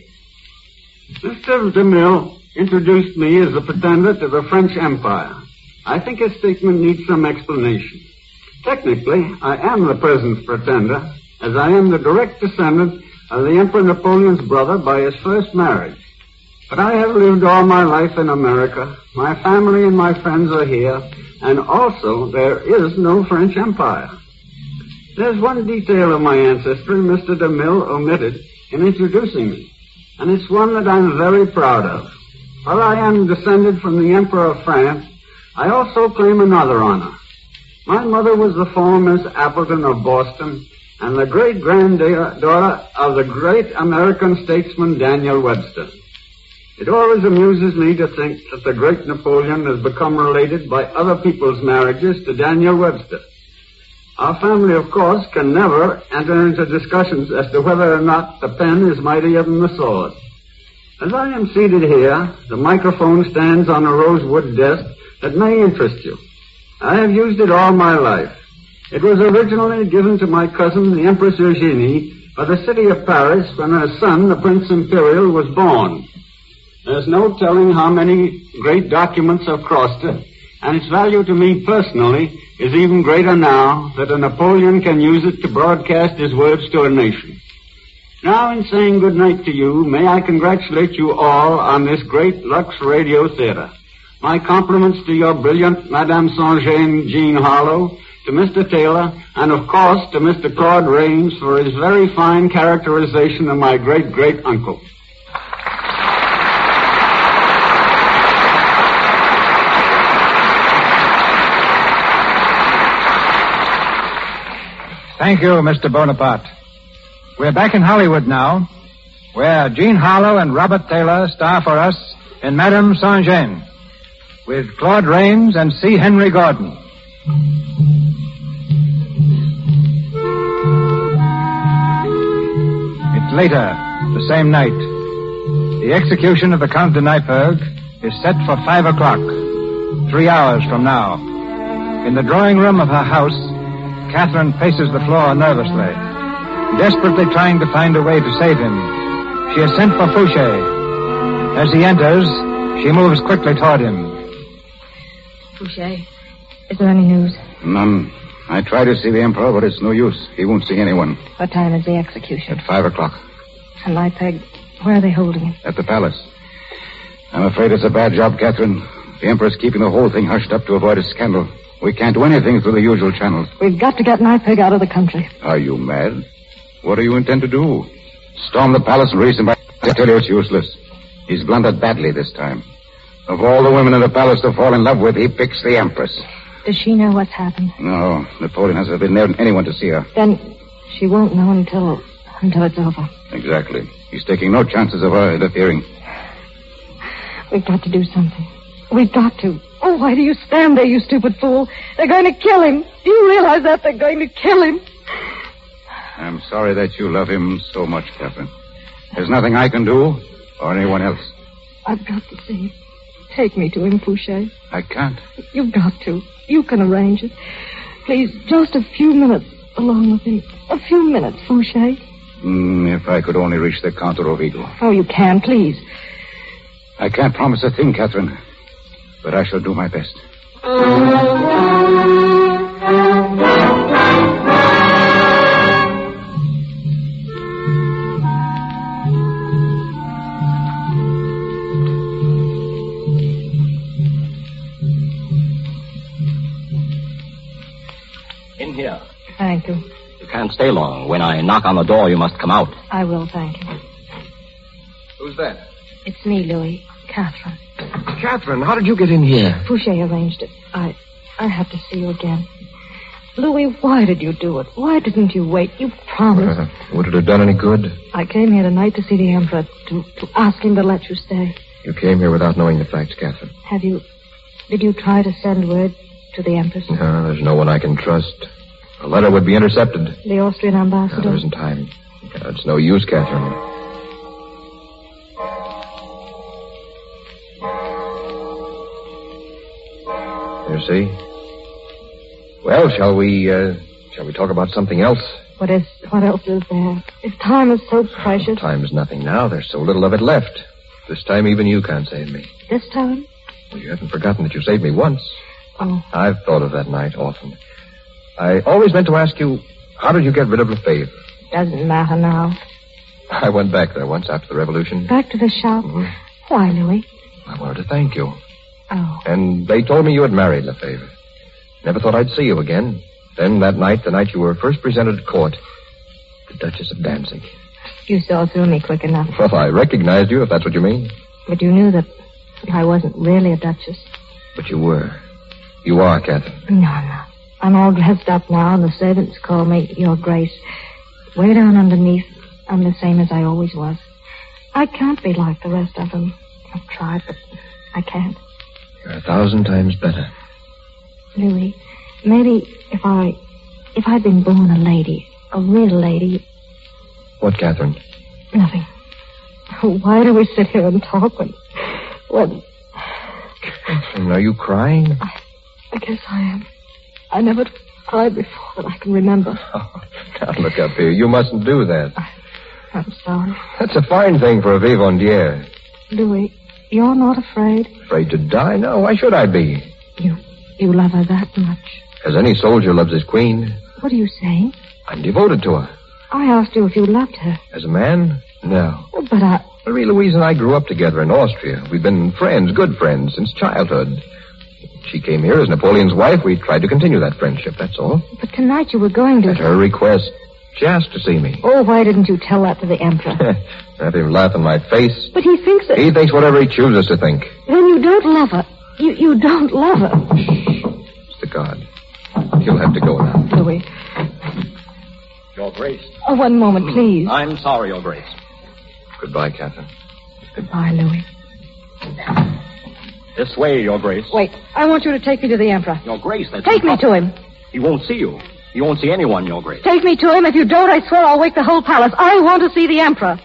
Mr. DeMille introduced me as the pretender to the French Empire. I think his statement needs some explanation. Technically, I am the present pretender, as I am the direct descendant of the Emperor Napoleon's brother by his first marriage. But I have lived all my life in America. My family and my friends are here, and also there is no French Empire. There's one detail of my ancestry Mr. DeMille omitted in introducing me, and it's one that I'm very proud of. While I am descended from the Emperor of France, I also claim another honor. My mother was the former Miss Appleton of Boston and the great-granddaughter of the great American statesman Daniel Webster. It always amuses me to think that the great Napoleon has become related by other people's marriages to Daniel Webster. Our family, of course, can never enter into discussions as to whether or not the pen is mightier than the sword. As I am seated here, the microphone stands on a rosewood desk that may interest you. I have used it all my life. It was originally given to my cousin, the Empress Eugenie, by the city of Paris when her son, the Prince Imperial, was born. There's no telling how many great documents have crossed it, and its value to me personally is even greater now that a Napoleon can use it to broadcast his words to a nation. Now, in saying good night to you, may I congratulate you all on this great Lux Radio Theater. My compliments to your brilliant Madame Saint-Jean Jean Harlow, to Mr. Taylor, and of course to Mr. Claude Rains for his very fine characterization of my great-great-uncle.
Thank you, Mr. Bonaparte. We're back in Hollywood now, where Jean Harlow and Robert Taylor star for us in Madame Saint-Jean, with Claude Rains and C. Henry Gordon. It's later, the same night. The execution of the Count de Neipperg is set for 5 o'clock, 3 hours from now. In the drawing room of her house, Catherine paces the floor nervously, desperately trying to find a way to save him. She has sent for Fouché. As he enters, she moves quickly toward him.
Fouché, is there any news?
None. I tried to see the Emperor, but it's no use. He won't see anyone.
What time is the execution?
At 5 o'clock.
And Neipperg, where are they holding him?
At the palace. I'm afraid it's a bad job, Catherine. The Emperor's keeping the whole thing hushed up to avoid a scandal. We can't do anything through the usual channels.
We've got to get Neipperg out of the country.
Are you mad? What do you intend to do? Storm the palace and release him by... I tell you it's useless. He's blundered badly this time. Of all the women in the palace to fall in love with, he picks the Empress.
Does she know what's happened?
No, Napoleon hasn't been there anyone to see her.
Then she won't know until it's over.
Exactly. He's taking no chances of her interfering.
We've got to do something. We've got to. Oh, why do you stand there, you stupid fool? They're going to kill him. Do you realize that? They're going to kill him.
I'm sorry that you love him so much, Catherine. There's nothing I can do, or anyone else.
I've got to see him. Take me to him, Fouché.
I can't.
You've got to. You can arrange it. Please, just a few minutes alone with him. A few minutes, Fouché.
If I could only reach the Count de Rovigo.
Oh, you can, please.
I can't promise a thing, Catherine, but I shall do my best.
In here.
Thank you.
You can't stay long. When I knock on the door, you must come out.
I will, thank you.
Who's that?
It's me, Louis. Catherine.
Catherine, how did you get in here?
Fouché arranged it. I have to see you again. Louis, why did you do it? Why didn't you wait? You promised.
Would it have done any good?
I came here tonight to see the Emperor, to ask him to let you stay.
You came here without knowing the facts, Catherine.
Did you try to send word to the Empress?
No, there's no one I can trust. A letter would be intercepted.
The Austrian ambassador?
No, there isn't time. It's no use, Catherine. You see? Well, shall we talk about something else?
What else is there? If time is so precious.
Time is nothing now. There's so little of it left. This time even you can't save me.
This time?
Well, you haven't forgotten that you saved me once.
Oh.
I've thought of that night often. I always meant to ask you, how did you get rid of Lefebvre?
Doesn't matter now.
I went back there once after the revolution.
Back to the shop?
Mm-hmm.
Why, Louis?
I wanted to thank you.
Oh.
And they told me you had married Lefebvre. Never thought I'd see you again. Then that night, the night you were first presented at court, the Duchess of Danzig.
You saw through me quick enough.
Well, I recognized you, if that's what you mean.
But you knew that I wasn't really a duchess.
But you were. You are, Catherine.
No. I'm all dressed up now, and the servants call me Your Grace. Way down underneath, I'm the same as I always was. I can't be like the rest of them. I've tried, but I can't.
You're 1,000 times better.
Louis, maybe if I'd been born a lady, a real lady...
What, Catherine?
Nothing. Why do we sit here and talk when...
Catherine, are you crying?
I guess I am. I never cried before that I can remember.
Oh, now look up here. You mustn't do that.
I'm sorry.
That's a fine thing for a vivandière.
Louis, you're not afraid?
Afraid to die? No, why should I be?
You love her that much?
As any soldier loves his queen.
What are you saying?
I'm devoted to her.
I asked you if you loved her.
As a man? No.
Well, but
Marie-Louise and I grew up together in Austria. We've been friends, good friends, since childhood. She came here as Napoleon's wife. We tried to continue that friendship, that's all.
But tonight you were going to...
At her request. She asked to see me.
Oh, why didn't you tell that to the Emperor?
Have him laugh in my face.
But he thinks that...
He thinks whatever he chooses to think.
Then you don't love her. You don't love her.
It's the guard. He'll have to go now.
Louis.
Your Grace.
Oh, one moment, please.
I'm sorry, Your Grace.
Goodbye, Catherine.
Goodbye, Louis.
This way, Your Grace.
Wait. I want you to take me to the Emperor.
Your Grace, that's...
Take me to him.
He won't see you. He won't see anyone, Your Grace.
Take me to him. If you don't, I swear I'll wake the whole palace. I want to see the Emperor.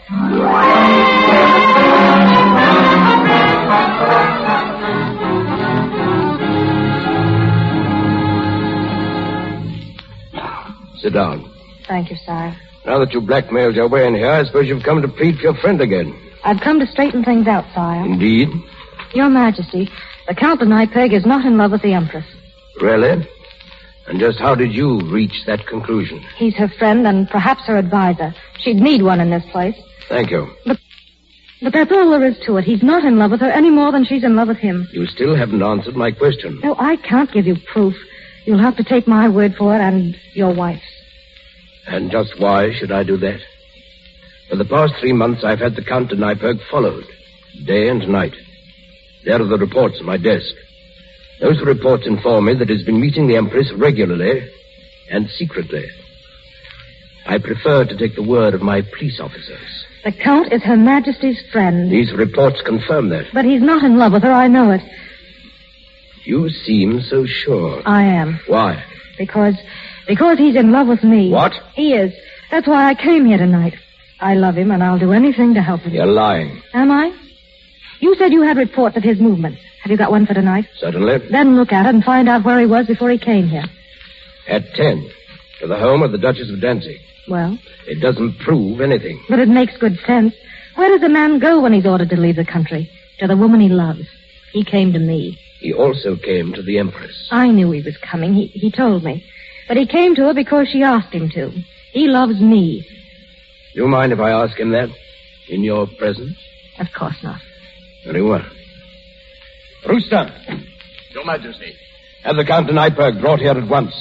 Sit down.
Thank you, sire.
Now that you blackmailed your way in here, I suppose you've come to plead for your friend again.
I've come to straighten things out, sire.
Indeed?
Your Majesty, the Count de Neipperg is not in love with the Empress.
Really? And just how did you reach that conclusion?
He's her friend and perhaps her advisor. She'd need one in this place.
Thank you.
But that's all there is to it. He's not in love with her any more than she's in love with him.
You still haven't answered my question.
No, I can't give you proof. You'll have to take my word for it and your wife's.
And just why should I do that? For the past 3 months, I've had the Count de Neipperg followed, day and night. There are the reports on my desk. Those reports inform me that he's been meeting the Empress regularly and secretly. I prefer to take the word of my police officers.
The Count is Her Majesty's friend.
These reports confirm that.
But he's not in love with her, I know it.
You seem so sure.
I am.
Why?
Because he's in love with me.
What?
He is. That's why I came here tonight. I love him, and I'll do anything to help him.
You're lying.
Am I? You said you had reports of his movements. Have you got one for tonight?
Certainly.
Then look at it and find out where he was before he came here.
At 10, to the home of the Duchess of Danzig.
Well?
It doesn't prove anything.
But it makes good sense. Where does a man go when he's ordered to leave the country? To the woman he loves. He came to me.
He also came to the Empress.
I knew he was coming. He told me. But he came to her because she asked him to. He loves me.
Do you mind if I ask him that? In your presence?
Of course not.
Very well. Rooster.
Your Majesty.
Have the Count de Nyberg brought here at once.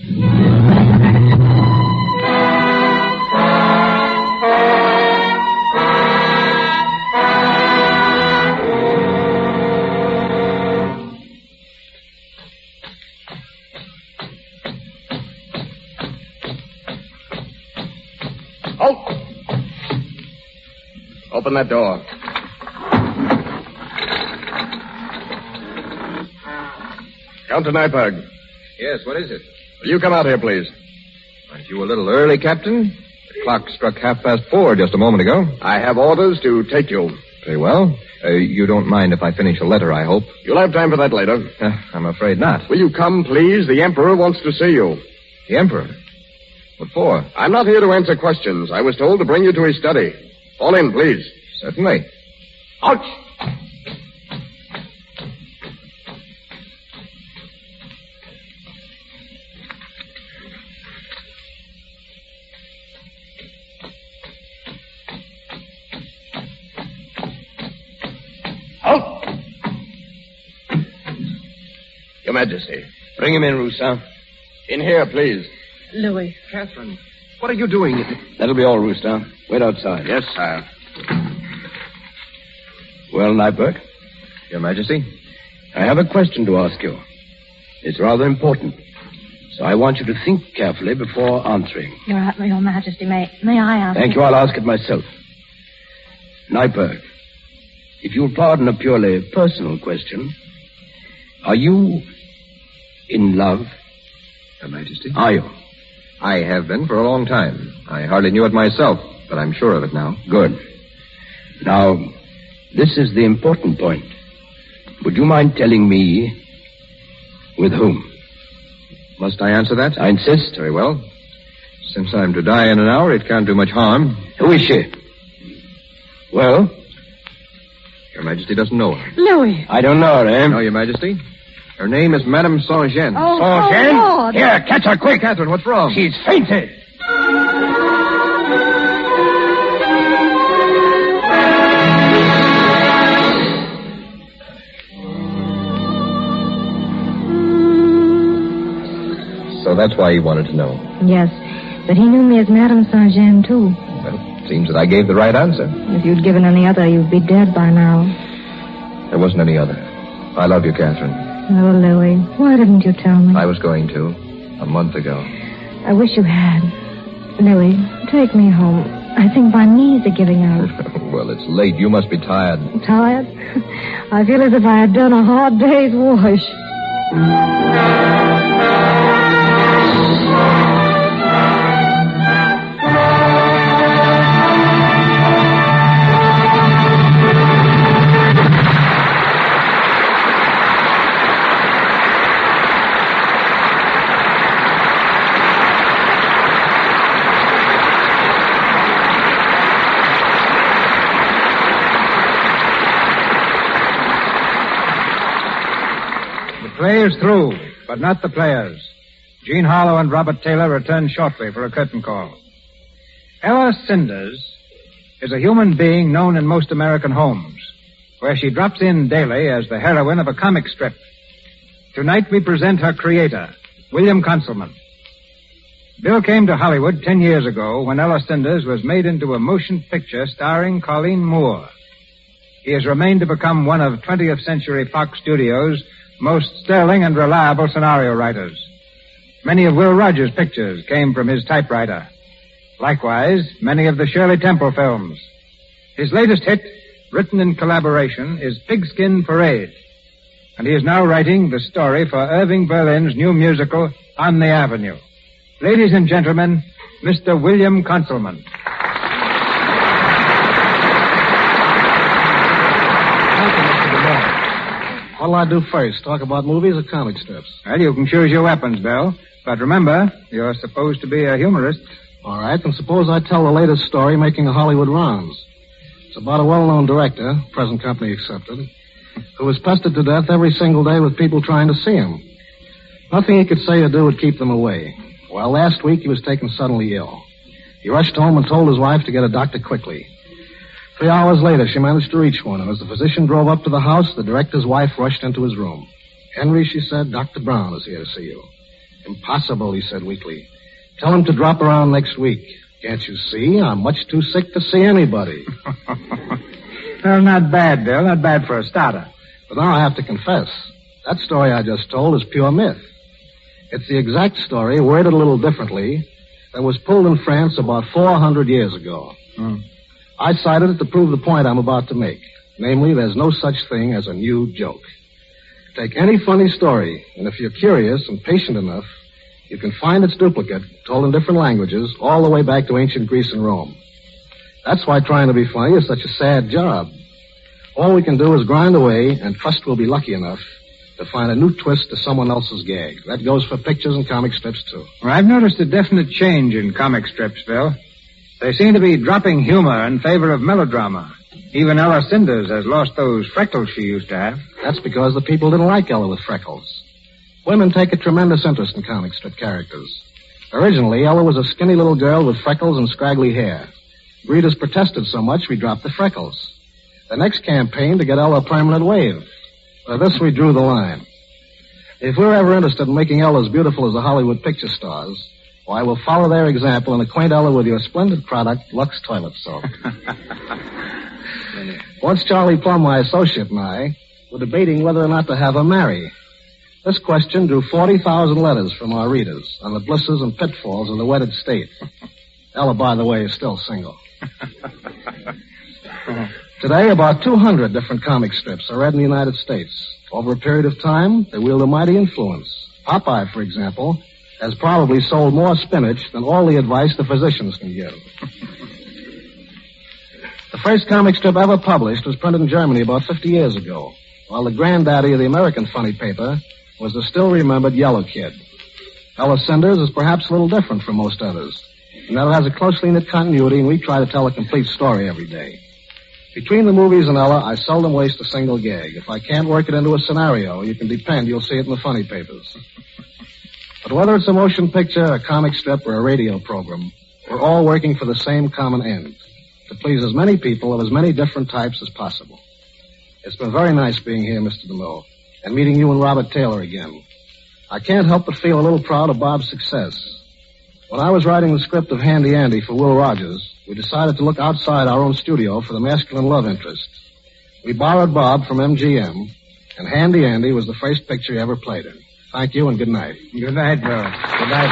Halt! Open that door. Count de Nyberg.
Yes, what is it?
Will you come out here, please?
Aren't you a little early, Captain? The clock struck 4:30 just a moment ago.
I have orders to take you.
Very well. You don't mind if I finish a letter, I hope?
You'll have time for that later.
I'm afraid not.
Will you come, please? The Emperor wants to see you.
The Emperor? What for?
I'm not here to answer questions. I was told to bring you to his study. Fall in, please.
Certainly.
Ouch! Halt! Your Majesty.
Bring him in, Roussin.
In here, please.
Louis.
Catherine, what are you doing?
That'll be all, Roussin. Wait outside.
Yes, sire.
Well, Nyberg?
Your Majesty?
I have a question to ask you. It's rather important. So I want you to think carefully before answering.
Your Majesty, may I ask?
Thank you. I'll ask it myself. Nyberg, if you'll pardon a purely personal question, are you in love?
Your Majesty?
Are you?
I have been for a long time. I hardly knew it myself, but I'm sure of it now.
Good. Now, this is the important point. Would you mind telling me with whom?
Must I answer that?
I insist.
Very well. Since I'm to die in an hour, it can't do much harm.
Who is she? Well?
Your Majesty doesn't know her.
Louis.
I don't know her, eh?
No, Your Majesty. Her name is Madame Saint-Jean.
Oh,
Saint-Jean?
Lord.
Here, catch her quick.
Catherine, what's wrong?
She's fainted.
So that's why he wanted to know.
Yes, but he knew me as Madame Saint-Jean, too.
Well, it seems that I gave the right answer.
If you'd given any other, you'd be dead by now.
There wasn't any other. I love you, Catherine.
Oh, Louis, why didn't you tell me?
I was going to, a month ago.
I wish you had. Louis, take me home. I think my knees are giving out.
Well, it's late. You must be tired.
Tired? I feel as if I had done a hard day's wash.
The play is through, but not the players. Jean Harlow and Robert Taylor return shortly for a curtain call. Ella Cinders is a human being known in most American homes, where she drops in daily as the heroine of a comic strip. Tonight we present her creator, William Conselman. Bill came to Hollywood 10 years ago when Ella Cinders was made into a motion picture starring Colleen Moore. He has remained to become one of 20th Century Fox Studios' most sterling and reliable scenario writers. Many of Will Rogers' pictures came from his typewriter. Likewise, many of the Shirley Temple films. His latest hit, written in collaboration, is Pigskin Parade. And he is now writing the story for Irving Berlin's new musical, On the Avenue. Ladies and gentlemen, Mr. William Conselman.
What'll I do first? Talk about movies or comic strips?
Well, you can choose your weapons, Bill. But remember, you're supposed to be a humorist.
All right, then suppose I tell the latest story making the Hollywood rounds. It's about a well-known director, present company accepted, who was pestered to death every single day with people trying to see him. Nothing he could say or do would keep them away. Well, last week he was taken suddenly ill. He rushed home and told his wife to get a doctor quickly. 3 hours later, she managed to reach one, and as the physician drove up to the house, the director's wife rushed into his room. "Henry," she said, "Dr. Brown is here to see you." "Impossible," he said weakly. "Tell him to drop around next week. Can't you see? I'm much too sick to see anybody."
Well, not bad, Bill. Not bad for a starter.
But now I have to confess, that story I just told is pure myth. It's the exact story, worded a little differently, that was pulled in France about 400 years ago. I cited it to prove the point I'm about to make. Namely, there's no such thing as a new joke. Take any funny story, and if you're curious and patient enough, you can find its duplicate, told in different languages, all the way back to ancient Greece and Rome. That's why trying to be funny is such a sad job. All we can do is grind away and trust we'll be lucky enough to find a new twist to someone else's gag. That goes for pictures and comic strips, too.
Well, I've noticed a definite change in comic strips, Bill. They seem to be dropping humor in favor of melodrama. Even Ella Cinders has lost those freckles she used to have.
That's because the people didn't like Ella with freckles. Women take a tremendous interest in comic strip characters. Originally, Ella was a skinny little girl with freckles and scraggly hair. Readers protested so much, we dropped the freckles. The next campaign to get Ella a permanent wave. For this, we drew the line. If we're ever interested in making Ella as beautiful as the Hollywood picture stars, why, we'll follow their example and acquaint Ella with your splendid product, Lux Toilet Soap. Once Charlie Plum, my associate, and I were debating whether or not to have her marry. This question drew 40,000 letters from our readers on the blisses and pitfalls of the wedded state. Ella, by the way, is still single. Today, about 200 different comic strips are read in the United States. Over a period of time, they wield a mighty influence. Popeye, for example, has probably sold more spinach than all the advice the physicians can give. The first comic strip ever published was printed in Germany about 50 years ago, while the granddaddy of the American funny paper was the still-remembered Yellow Kid. Ella Cinders is perhaps a little different from most others, in that it has a closely knit continuity, and we try to tell a complete story every day. Between the movies and Ella, I seldom waste a single gag. If I can't work it into a scenario, you can depend you'll see it in the funny papers. But whether it's a motion picture, a comic strip, or a radio program, we're all working for the same common end, to please as many people of as many different types as possible. It's been very nice being here, Mr. DeMille, and meeting you and Robert Taylor again. I can't help but feel a little proud of Bob's success. When I was writing the script of Handy Andy for Will Rogers, we decided to look outside our own studio for the masculine love interest. We borrowed Bob from MGM, and Handy Andy was the first picture he ever played in. Thank you and good night.
Good night, Bill. Good night.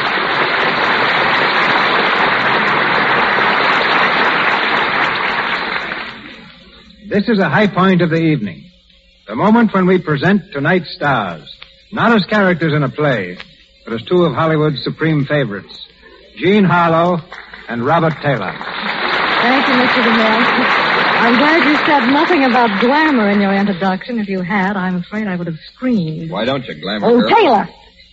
This is a high point of the evening. The moment when we present tonight's stars. Not as characters in a play, but as two of Hollywood's supreme favorites. Jean Harlow and Robert Taylor.
Thank you, Mr. DeMille. I'm glad you said nothing about glamour in your introduction. If you had, I'm afraid I would have screamed.
Why don't you, glamour
Oh,
girl?
Taylor!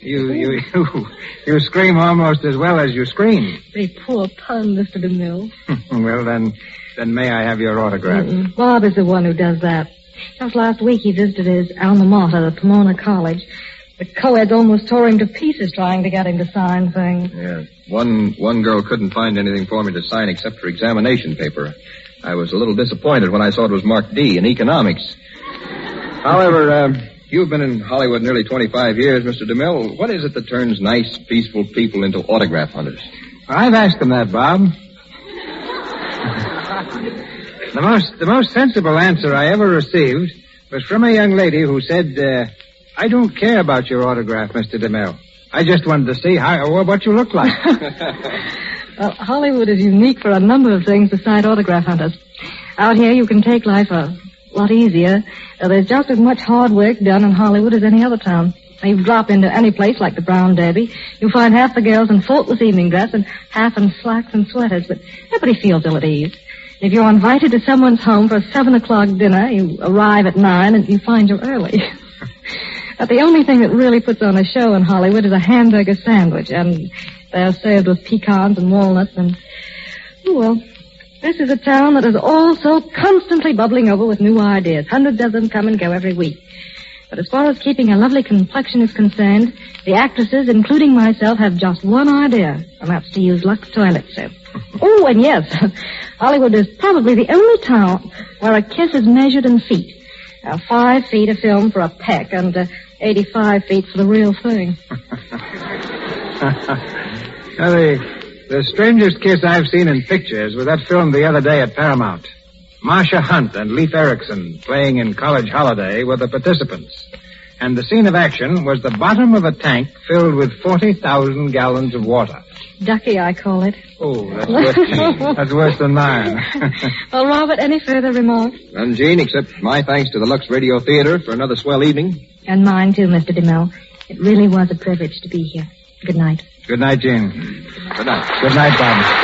You scream almost as well as you scream.
Very poor pun, Mr. DeMille.
Well, then may I have your autograph?
Bob is the one who does that. Just last week he visited his alma mater, the Pomona College. The co-eds almost tore him to pieces trying to get him to sign things.
Yeah. One girl couldn't find anything for me to sign except for examination paper. I was a little disappointed when I saw it was marked D in economics. However, you've been in Hollywood nearly 25 years, Mr. DeMille. What is it that turns nice, peaceful people into autograph hunters?
I've asked them that, Bob. The most sensible answer I ever received was from a young lady who said, I don't care about your autograph, Mr. DeMille. I just wanted to see what you look like.
Well, Hollywood is unique for a number of things besides autograph hunters. Out here, you can take life a lot easier. There's just as much hard work done in Hollywood as any other town. Now, you drop into any place like the Brown Derby, you'll find half the girls in faultless evening dress and half in slacks and sweaters, but nobody feels ill at ease. If you're invited to someone's home for a 7 o'clock dinner, you arrive at 9 and you find you're early. But the only thing that really puts on a show in Hollywood is a hamburger sandwich, and they're served with pecans and walnuts and... Oh, well, this is a town that is all so constantly bubbling over with new ideas. Hundreds of them come and go every week. But as far as keeping a lovely complexion is concerned, the actresses, including myself, have just one idea, and that's to use Lux toilet soap. Oh, and yes, Hollywood is probably the only town where a kiss is measured in feet. 5 feet of film for a peck and 85 feet for the real thing.
Now, the strangest kiss I've seen in pictures was that film the other day at Paramount. Marsha Hunt and Leif Erikson, playing in College Holiday, were the participants. And the scene of action was the bottom of a tank filled with 40,000 gallons of water.
Ducky, I call it.
Oh, that's worse, that's worse than mine.
Well, Robert, any further remarks?
None, Jean, except my thanks to the Lux Radio Theater for another swell evening.
And mine, too, Mr. DeMille. It really was a privilege to be here. Good night.
Good night, Jean.
Good night.
Good night, Bob.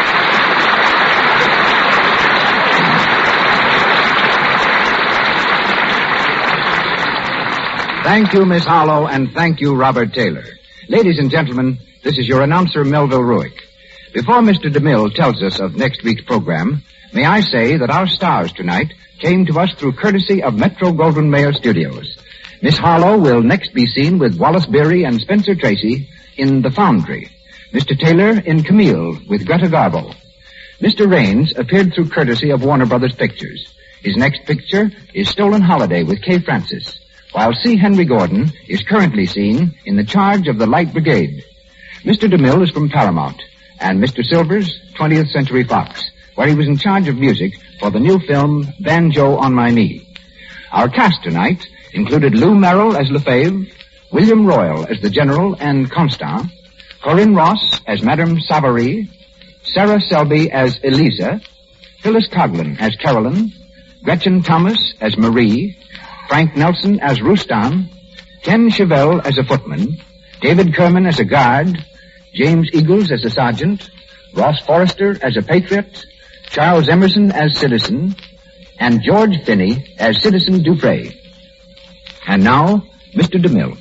Thank you, Miss Harlow, and thank you, Robert Taylor. Ladies and gentlemen, this is your announcer, Melville Ruick. Before Mr. DeMille tells us of next week's program, may I say that our stars tonight came to us through courtesy of Metro-Goldwyn-Mayer Studios. Miss Harlow will next be seen with Wallace Beery and Spencer Tracy in The Foundry. Mr. Taylor in Camille with Greta Garbo. Mr. Raines appeared through courtesy of Warner Brothers Pictures. His next picture is Stolen Holiday with Kay Francis, while C. Henry Gordon is currently seen in the charge of the Light Brigade. Mr. DeMille is from Paramount, and Mr. Silvers, 20th Century Fox, where he was in charge of music for the new film Banjo on My Knee. Our cast tonight included Lou Merrill as Lefebvre, William Royal as the General and Constant, Corinne Ross as Madame Savary, Sarah Selby as Eliza, Phyllis Coughlin as Carolyn, Gretchen Thomas as Marie, Frank Nelson as Rustam, Ken Chevelle as a footman, David Kerman as a guard, James Eagles as a sergeant, Ross Forrester as a patriot, Charles Emerson as citizen, and George Finney as Citizen Dupre. And now, Mr. DeMille.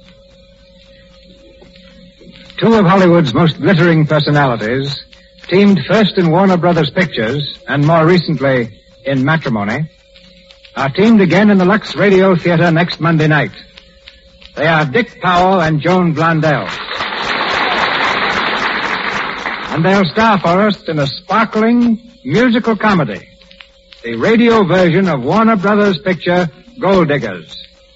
Two of Hollywood's most glittering personalities teamed first in Warner Brothers Pictures and more recently in Matrimony are teamed again in the Lux Radio Theater next Monday night. They are Dick Powell and Joan Blondell. And they'll star for us in a sparkling musical comedy, the radio version of Warner Brothers picture Gold Diggers.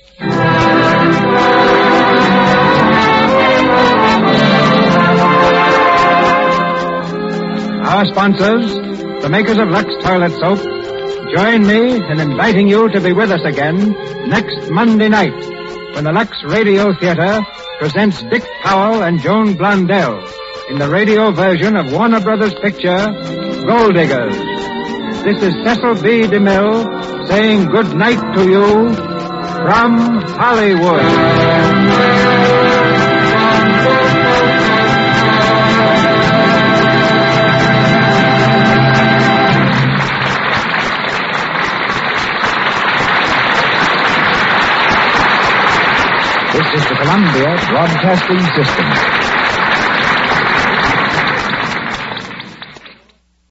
Our sponsors, the makers of Lux Toilet Soap, join me in inviting you to be with us again next Monday night when the Lux Radio Theater presents Dick Powell and Joan Blondell in the radio version of Warner Brothers picture Gold Diggers. This is Cecil B. DeMille saying good night to you from Hollywood.
This is the Columbia Broadcasting System.